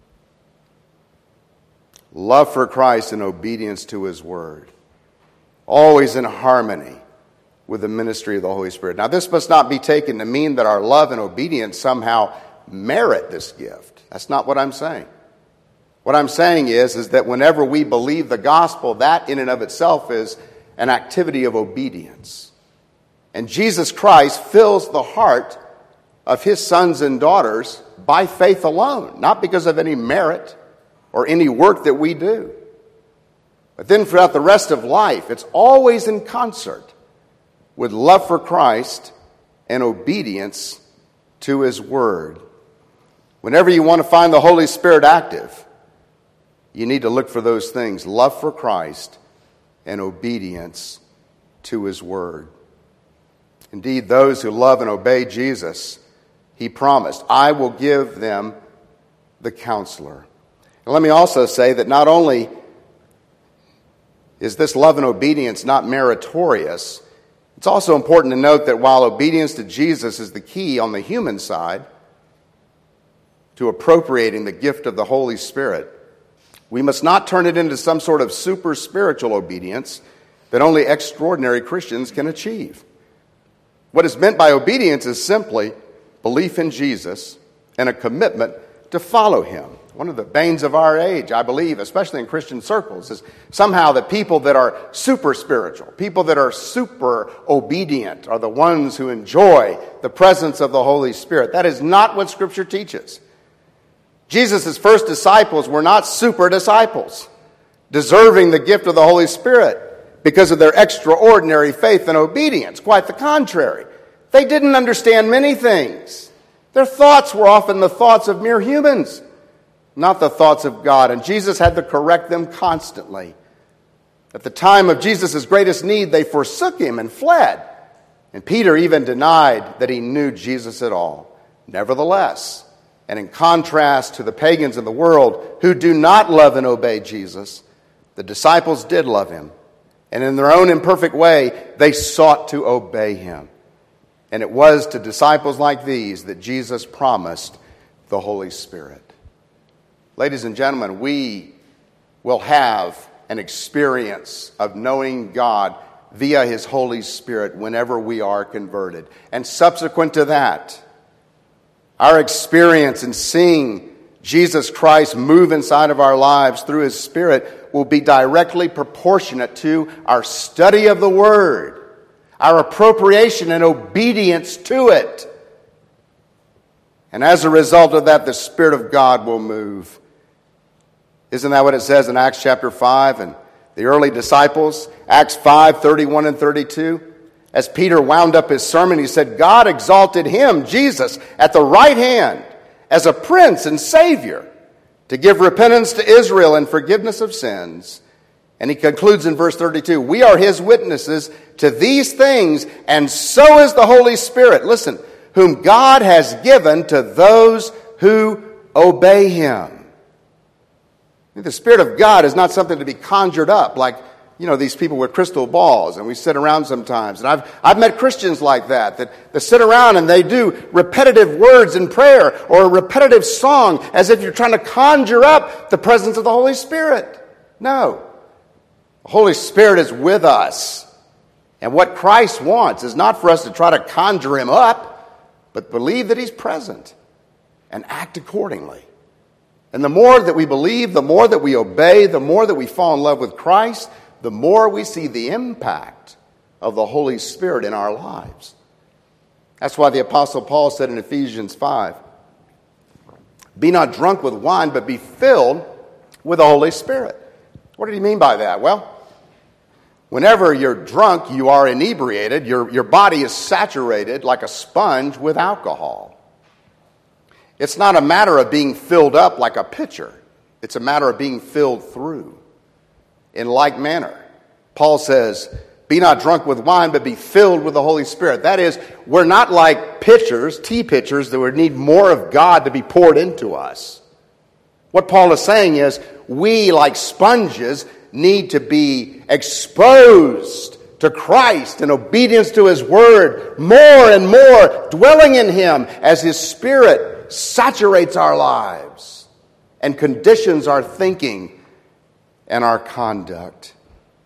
Love for Christ and obedience to His Word. Always in harmony with the ministry of the Holy Spirit. Now, this must not be taken to mean that our love and obedience somehow merit this gift. That's not what I'm saying. What I'm saying is that whenever we believe the gospel, that in and of itself is an activity of obedience. And Jesus Christ fills the heart of His sons and daughters by faith alone, not because of any merit or any work that we do. But then throughout the rest of life, it's always in concert with love for Christ and obedience to His Word. Whenever you want to find the Holy Spirit active, you need to look for those things: love for Christ and obedience to His Word. Indeed, those who love and obey Jesus, He promised, I will give them the Counselor. And let me also say that not only is this love and obedience not meritorious, it's also important to note that while obedience to Jesus is the key on the human side to appropriating the gift of the Holy Spirit, we must not turn it into some sort of super spiritual obedience that only extraordinary Christians can achieve. What is meant by obedience is simply belief in Jesus and a commitment to follow Him. One of the banes of our age, I believe, especially in Christian circles, is somehow that people that are super spiritual, people that are super obedient, are the ones who enjoy the presence of the Holy Spirit. That is not what Scripture teaches. Jesus' first disciples were not super disciples, deserving the gift of the Holy Spirit because of their extraordinary faith and obedience. Quite the contrary. They didn't understand many things. Their thoughts were often the thoughts of mere humans, not the thoughts of God. And Jesus had to correct them constantly. At the time of Jesus' greatest need, they forsook Him and fled. And Peter even denied that he knew Jesus at all. Nevertheless, and in contrast to the pagans of the world who do not love and obey Jesus, the disciples did love Him. And in their own imperfect way, they sought to obey Him. And it was to disciples like these that Jesus promised the Holy Spirit. Ladies and gentlemen, we will have an experience of knowing God via His Holy Spirit whenever we are converted. And subsequent to that, our experience in seeing Jesus Christ move inside of our lives through His Spirit will be directly proportionate to our study of the Word, our appropriation and obedience to it. And as a result of that, the Spirit of God will move. Isn't that what it says in Acts chapter 5 and the early disciples? Acts 5, 31 and 32. As Peter wound up his sermon, he said, God exalted Him, Jesus, at the right hand as a Prince and Savior to give repentance to Israel and forgiveness of sins. And he concludes in verse 32, we are His witnesses to these things, and so is the Holy Spirit, listen, whom God has given to those who obey Him. The Spirit of God is not something to be conjured up like, these people with crystal balls, and we sit around sometimes. And I've met Christians like that sit around and they do repetitive words in prayer or a repetitive song as if you're trying to conjure up the presence of the Holy Spirit. No. The Holy Spirit is with us. And what Christ wants is not for us to try to conjure Him up, but believe that He's present and act accordingly. And the more that we believe, the more that we obey, the more that we fall in love with Christ, the more we see the impact of the Holy Spirit in our lives. That's why the Apostle Paul said in Ephesians 5, be not drunk with wine, but be filled with the Holy Spirit. What did he mean by that? Well, whenever you're drunk, you are inebriated. Your body is saturated like a sponge with alcohol. It's not a matter of being filled up like a pitcher. It's a matter of being filled through. In like manner, Paul says, be not drunk with wine, but be filled with the Holy Spirit. That is, we're not like pitchers, tea pitchers, that would need more of God to be poured into us. What Paul is saying is, we, like sponges, need to be exposed to Christ in obedience to His Word, more and more, dwelling in Him as His Spirit Spirit saturates our lives and conditions our thinking and our conduct.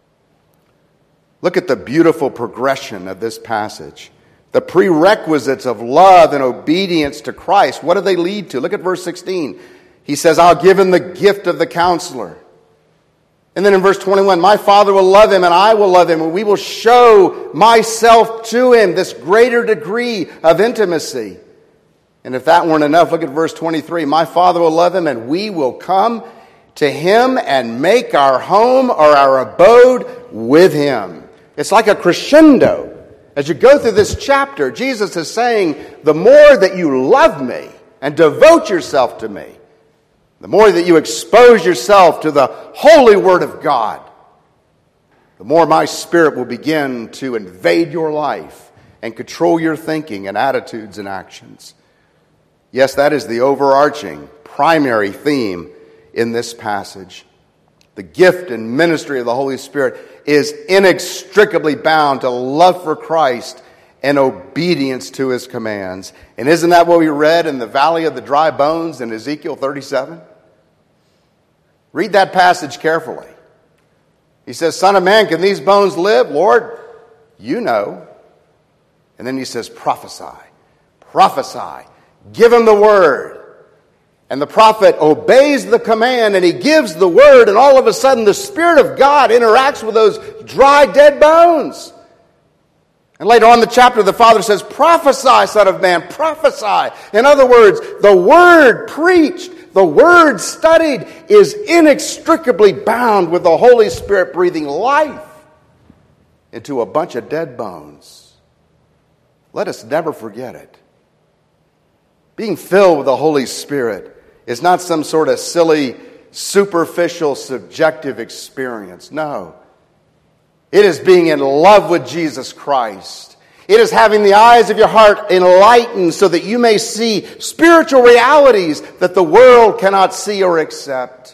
Look at the beautiful progression of this passage. The prerequisites of love and obedience to Christ, what do they lead to? Look at verse 16. He says, I'll give him the gift of the counselor. And then in verse 21, my Father will love him and I will love him, and we will show myself to him, this greater degree of intimacy. And if that weren't enough, look at verse 23. My Father will love him and we will come to him and make our home or our abode with him. It's like a crescendo. As you go through this chapter, Jesus is saying, the more that you love me and devote yourself to me, the more that you expose yourself to the holy Word of God, the more my Spirit will begin to invade your life and control your thinking and attitudes and actions. Yes, that is the overarching, primary theme in this passage. The gift and ministry of the Holy Spirit is inextricably bound to love for Christ and obedience to his commands. And isn't that what we read in the Valley of the Dry Bones in Ezekiel 37? Read that passage carefully. He says, Son of man, can these bones live? Lord, you know. And then he says, prophesy. Prophesy. Give him the word. And the prophet obeys the command and he gives the word, and all of a sudden the Spirit of God interacts with those dry, dead bones. And later on in the chapter, the Father says, prophesy, Son of man, prophesy. In other words, the word preached, the word studied is inextricably bound with the Holy Spirit breathing life into a bunch of dead bones. Let us never forget it. Being filled with the Holy Spirit is not some sort of silly, superficial, subjective experience. No. It is being in love with Jesus Christ. It is having the eyes of your heart enlightened so that you may see spiritual realities that the world cannot see or accept.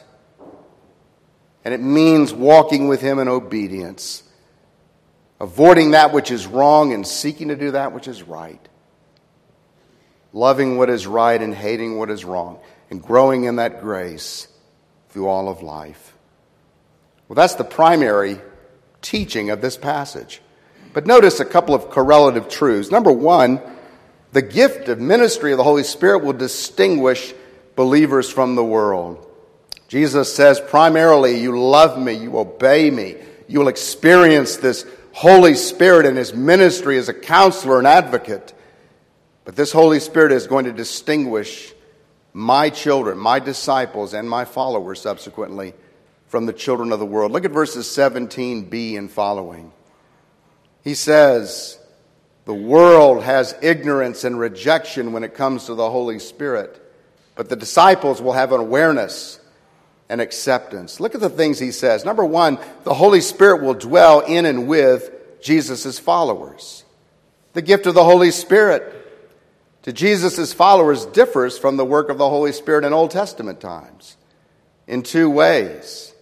And it means walking with him in obedience, avoiding that which is wrong and seeking to do that which is right. Loving what is right and hating what is wrong, and growing in that grace through all of life. Well, that's the primary teaching of this passage. But notice a couple of correlative truths. Number one, the gift of ministry of the Holy Spirit will distinguish believers from the world. Jesus says, primarily, you love me, you obey me, you will experience this Holy Spirit in his ministry as a counselor and advocate. But this Holy Spirit is going to distinguish my children, my disciples, and my followers subsequently from the children of the world. Look at verses 17b and following. He says, the world has ignorance and rejection when it comes to the Holy Spirit, but the disciples will have an awareness and acceptance. Look at the things he says. Number one, the Holy Spirit will dwell in and with Jesus' followers. The gift of the Holy Spirit to Jesus' followers differs from the work of the Holy Spirit in Old Testament times in two ways.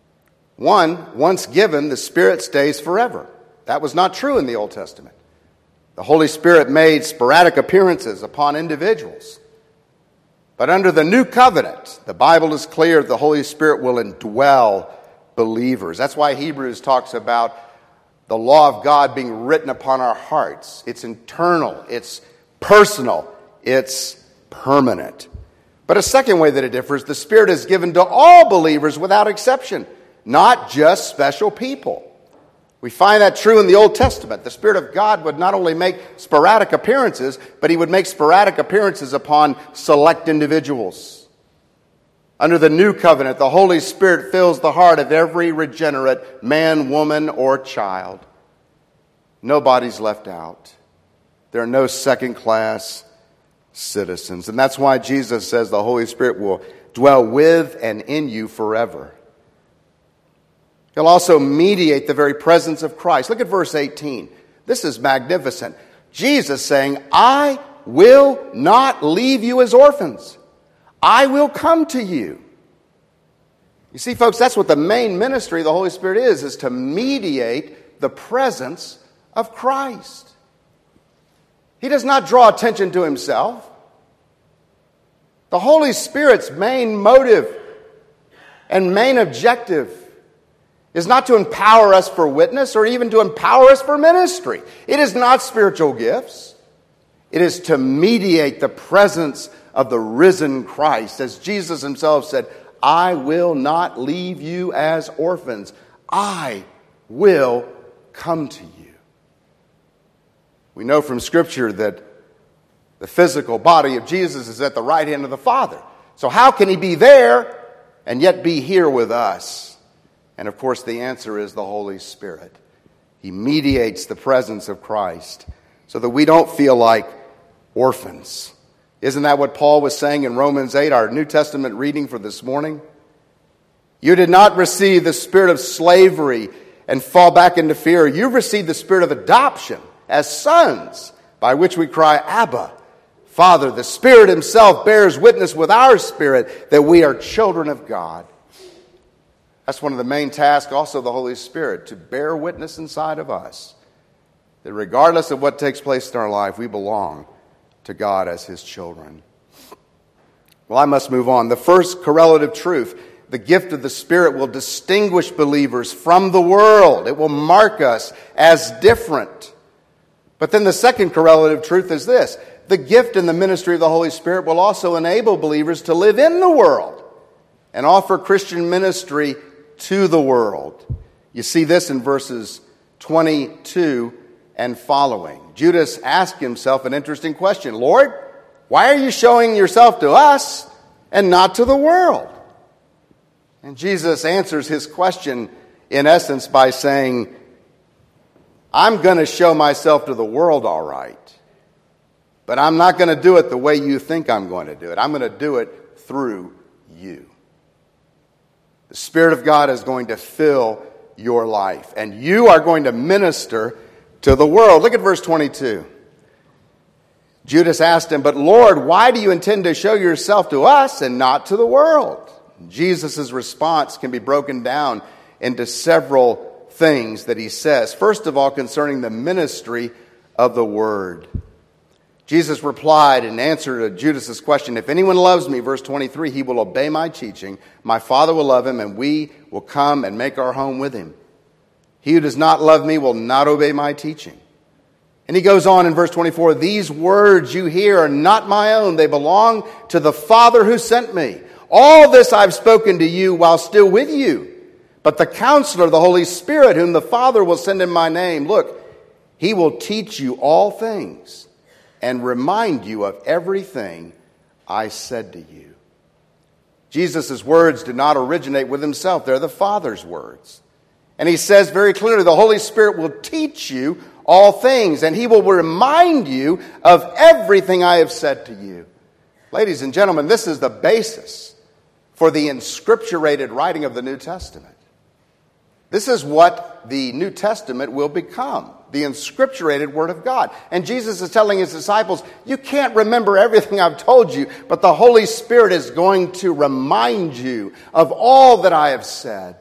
One, once given, the Spirit stays forever. That was not true in the Old Testament. The Holy Spirit made sporadic appearances upon individuals. But under the new covenant, the Bible is clear the Holy Spirit will indwell believers. That's why Hebrews talks about the law of God being written upon our hearts. It's internal, it's personal, it's permanent. But a second way that it differs, the Spirit is given to all believers without exception, not just special people. We find that true in the Old Testament. The Spirit of God would not only make sporadic appearances, but he would make sporadic appearances upon select individuals. Under the new covenant, the Holy Spirit fills the heart of every regenerate man, woman, or child. Nobody's left out. There are no second-class citizens. And that's why Jesus says the Holy Spirit will dwell with and in you forever. He'll also mediate the very presence of Christ. Look at verse 18. This is magnificent. Jesus saying, I will not leave you as orphans. I will come to you. You see, folks, that's what the main ministry of the Holy Spirit is to mediate the presence of Christ. He does not draw attention to himself. The Holy Spirit's main motive and main objective is not to empower us for witness or even to empower us for ministry. It is not spiritual gifts. It is to mediate the presence of the risen Christ. As Jesus himself said, I will not leave you as orphans. I will come to you. We know from Scripture that the physical body of Jesus is at the right hand of the Father. So how can he be there and yet be here with us? And of course the answer is the Holy Spirit. He mediates the presence of Christ so that we don't feel like orphans. Isn't that what Paul was saying in Romans 8, our New Testament reading for this morning? You did not receive the spirit of slavery and fall back into fear. You've received the spirit of adoption as sons, by which we cry, Abba, Father. The Spirit himself bears witness with our spirit that we are children of God. That's one of the main tasks also of the Holy Spirit, to bear witness inside of us that regardless of what takes place in our life, we belong to God as his children. Well, I must move on. The first correlative truth, the gift of the Spirit will distinguish believers from the world. It will mark us as different. But then the second correlative truth is this: the gift and the ministry of the Holy Spirit will also enable believers to live in the world and offer Christian ministry to the world. You see this in verses 22 and following. Judas asked himself an interesting question. Lord, why are you showing yourself to us and not to the world? And Jesus answers his question in essence by saying, I'm going to show myself to the world all right, but I'm not going to do it the way you think I'm going to do it. I'm going to do it through you. The Spirit of God is going to fill your life, and you are going to minister to the world. Look at verse 22. Judas asked him, but Lord, why do you intend to show yourself to us and not to the world? Jesus' response can be broken down into several things that he says. First of all, concerning the ministry of the word. Jesus replied in answer to Judas' question, if anyone loves me, verse 23, he will obey my teaching. My Father will love him, and we will come and make our home with him. He who does not love me will not obey my teaching. And he goes on in verse 24, these words you hear are not my own. They belong to the Father who sent me. All this I've spoken to you while still with you. But the Counselor, the Holy Spirit, whom the Father will send in my name, look, he will teach you all things and remind you of everything I said to you. Jesus' words did not originate with himself. They're the Father's words. And he says very clearly, the Holy Spirit will teach you all things, and he will remind you of everything I have said to you. Ladies and gentlemen, this is the basis for the inscripturated writing of the New Testament. This is what the New Testament will become, the inscripturated Word of God. And Jesus is telling his disciples, you can't remember everything I've told you, but the Holy Spirit is going to remind you of all that I have said.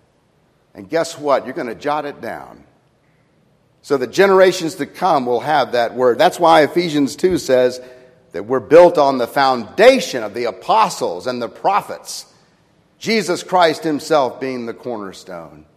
And guess what? You're going to jot it down so that generations to come will have that word. That's why Ephesians 2 says that we're built on the foundation of the apostles and the prophets, Jesus Christ himself being the cornerstone.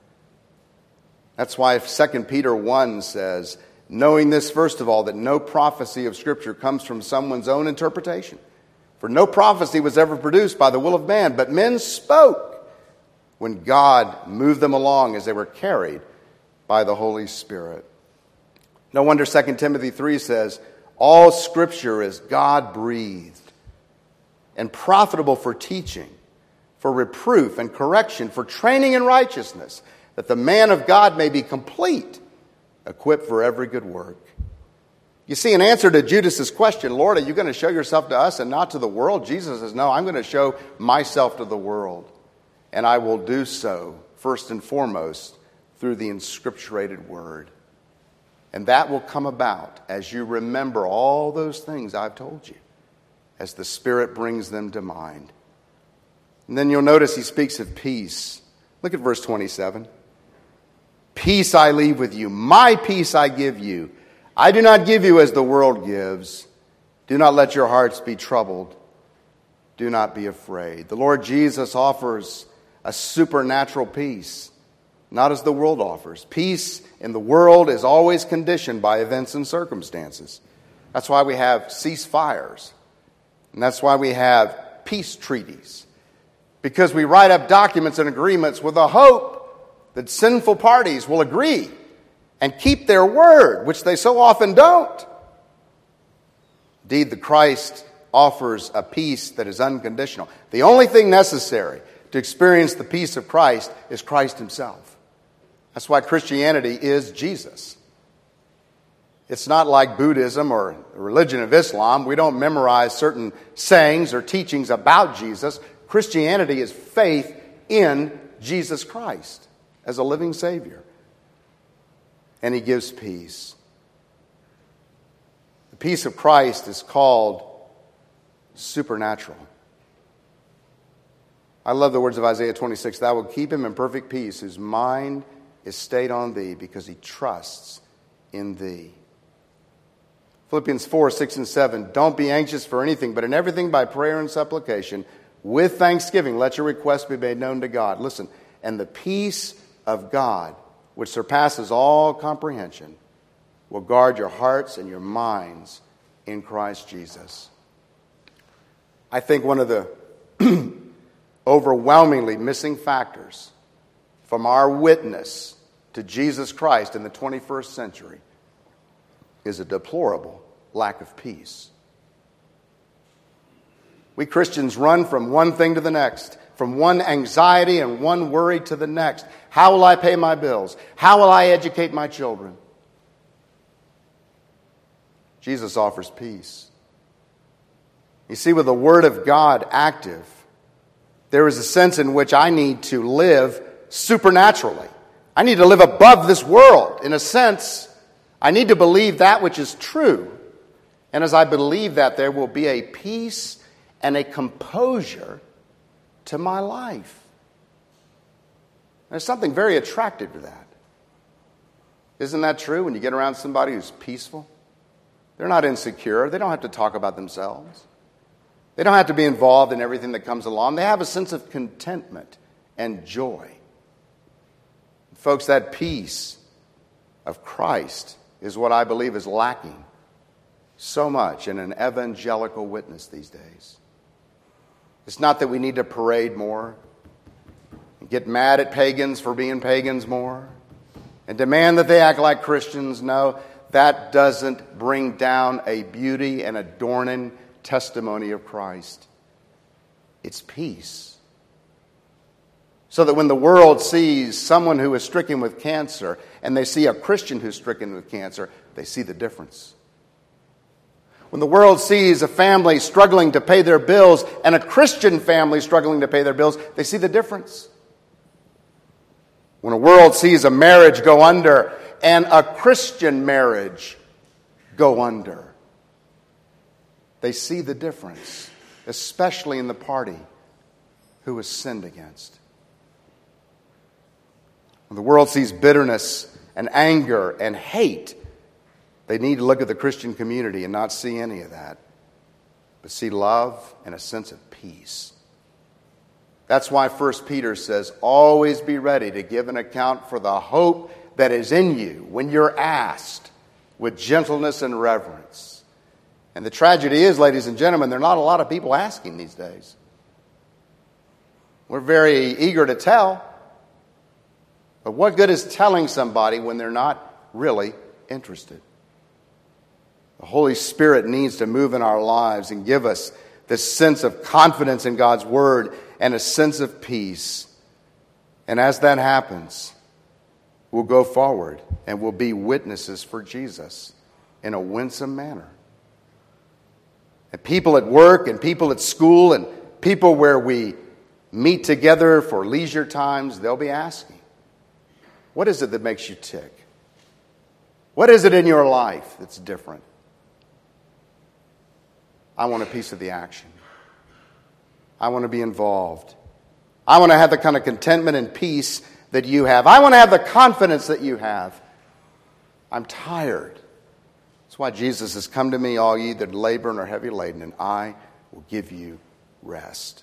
That's why 2 Peter 1 says, knowing this, first of all, that no prophecy of Scripture comes from someone's own interpretation. For no prophecy was ever produced by the will of man, but men spoke when God moved them along as they were carried by the Holy Spirit. No wonder 2 Timothy 3 says, all Scripture is God-breathed and profitable for teaching, for reproof and correction, for training in righteousness, that the man of God may be complete, equipped for every good work. You see, in answer to Judas' question, Lord, are you going to show yourself to us and not to the world? Jesus says, no, I'm going to show myself to the world. And I will do so, first and foremost, through the inscripturated word. And that will come about as you remember all those things I've told you, as the Spirit brings them to mind. And then you'll notice he speaks of peace. Look at verse 27. Peace I leave with you, my peace I give you. I do not give you as the world gives. Do not let your hearts be troubled, do not be afraid. The Lord Jesus offers a supernatural peace, not as the world offers. Peace in the world is always conditioned by events and circumstances. That's why we have ceasefires. And that's why we have peace treaties. Because we write up documents and agreements with the hope that sinful parties will agree and keep their word, which they so often don't. Indeed, the Christ offers a peace that is unconditional. The only thing necessary to experience the peace of Christ is Christ himself. That's why Christianity is Jesus. It's not like Buddhism or the religion of Islam. We don't memorize certain sayings or teachings about Jesus. Christianity is faith in Jesus Christ as a living Savior. And he gives peace. The peace of Christ is called supernatural. I love the words of Isaiah 26. Thou wilt keep him in perfect peace, whose mind is stayed on thee, because he trusts in thee. Philippians 4, 6, and 7. Don't be anxious for anything, but in everything by prayer and supplication, with thanksgiving, let your requests be made known to God. Listen, and the peace of God, which surpasses all comprehension, will guard your hearts and your minds in Christ Jesus. I think one of the overwhelmingly missing factors from our witness to Jesus Christ in the 21st century is a deplorable lack of peace. We Christians run from one thing to the next, from one anxiety and one worry to the next. How will I pay my bills? How will I educate my children? Jesus offers peace. You see, with the Word of God active, there is a sense in which I need to live supernaturally. I need to live above this world. In a sense, I need to believe that which is true. And as I believe that, there will be a peace and a composure to my life. There's something very attractive to that. Isn't that true when you get around somebody who's peaceful? They're not insecure. They don't have to talk about themselves. They don't have to be involved in everything that comes along. They have a sense of contentment and joy. Folks, that peace of Christ is what I believe is lacking so much in an evangelical witness these days. It's not that we need to parade more, and get mad at pagans for being pagans more, and demand that they act like Christians. No, that doesn't bring down a beauty and adorning testimony of Christ. It's peace. So that when the world sees someone who is stricken with cancer and they see a Christian who's stricken with cancer, they see the difference. When the world sees a family struggling to pay their bills and a Christian family struggling to pay their bills, they see the difference. When a world sees a marriage go under and a Christian marriage go under, they see the difference, especially in the party who is sinned against. When the world sees bitterness and anger and hate, they need to look at the Christian community and not see any of that, but see love and a sense of peace. That's why 1 Peter says, always be ready to give an account for the hope that is in you when you're asked with gentleness and reverence. And the tragedy is, ladies and gentlemen, there are not a lot of people asking these days. We're very eager to tell. But what good is telling somebody when they're not really interested? The Holy Spirit needs to move in our lives and give us this sense of confidence in God's Word and a sense of peace. And as that happens, we'll go forward and we'll be witnesses for Jesus in a winsome manner. And people at work and people at school and people where we meet together for leisure times, they'll be asking, what is it that makes you tick? What is it in your life that's different? I want a piece of the action. I want to be involved. I want to have the kind of contentment and peace that you have. I want to have the confidence that you have. I'm tired. That's why Jesus has come to me, all ye that labor and are heavy laden, and I will give you rest.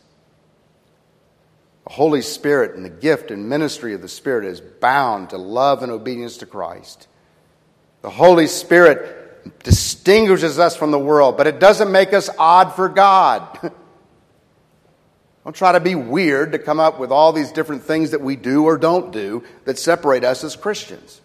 The Holy Spirit and the gift and ministry of the Spirit is bound to love and obedience to Christ. The Holy Spirit distinguishes us from the world, but it doesn't make us odd for God. Don't try to be weird to come up with all these different things that we do or don't do that separate us as Christians.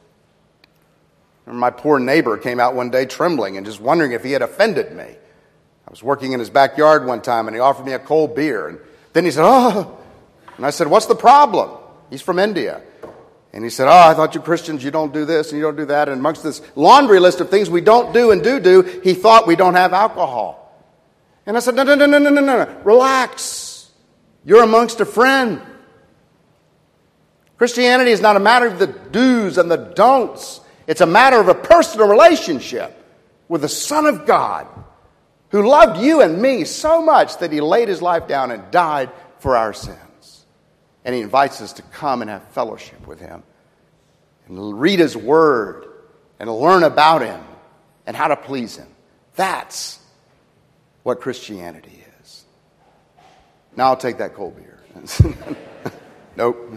And my poor neighbor came out one day trembling and just wondering if he had offended me. I was working in his backyard one time and he offered me a cold beer. And then he said, "Oh." And I said, "What's the problem?" He's from India. And he said, "Oh, I thought you Christians, you don't do this and you don't do that." And amongst this laundry list of things we don't do and do, he thought we don't have alcohol. And I said, No. Relax. You're amongst a friend. Christianity is not a matter of the do's and the don'ts. It's a matter of a personal relationship with the Son of God who loved you and me so much that he laid his life down and died for our sins. And he invites us to come and have fellowship with him and read his word and learn about him and how to please him. That's what Christianity is. Now I'll take that cold beer. Nope.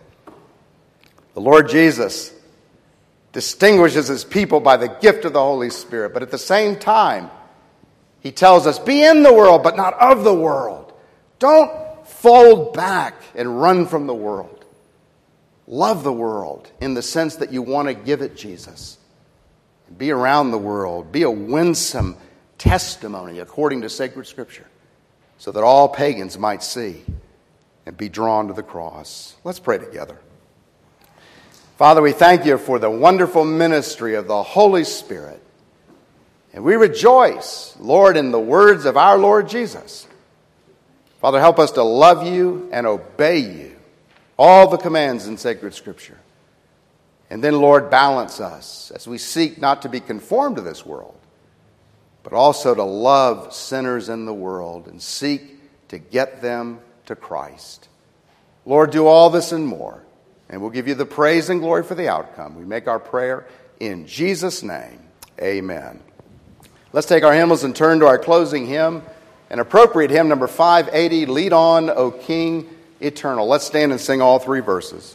The Lord Jesus distinguishes his people by the gift of the Holy Spirit, but at the same time, he tells us, be in the world, but not of the world. Don't fold back and run from the world. Love the world in the sense that you want to give it Jesus. Be around the world. Be a winsome testimony according to sacred Scripture so that all pagans might see and be drawn to the cross. Let's pray together. Father, we thank you for the wonderful ministry of the Holy Spirit. And we rejoice, Lord, in the words of our Lord Jesus. Father, help us to love you and obey you, all the commands in sacred Scripture. And then, Lord, balance us as we seek not to be conformed to this world, but also to love sinners in the world and seek to get them to Christ. Lord, do all this and more, and we'll give you the praise and glory for the outcome. We make our prayer in Jesus' name. Amen. Let's take our hymnals and turn to our closing hymn, an appropriate hymn, number 580, Lead On, O King Eternal. Let's stand and sing all three verses.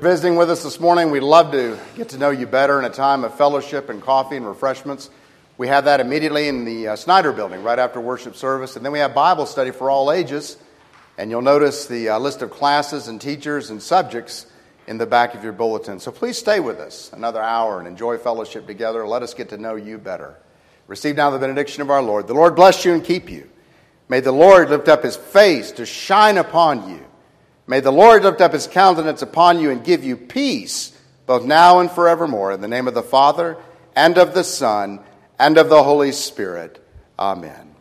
visiting with us this morning, we'd love to get to know you better in a time of fellowship and coffee and refreshments. We have that immediately in the Snyder building right after worship service. And then we have Bible study for all ages. And you'll notice the list of classes and teachers and subjects in the back of your bulletin. So please stay with us another hour and enjoy fellowship together. Let us get to know you better. Receive now the benediction of our Lord. The Lord bless you and keep you. May the Lord lift up his face to shine upon you. May the Lord lift up his countenance upon you and give you peace, both now and forevermore. In the name of the Father, and of the Son, and of the Holy Spirit. Amen.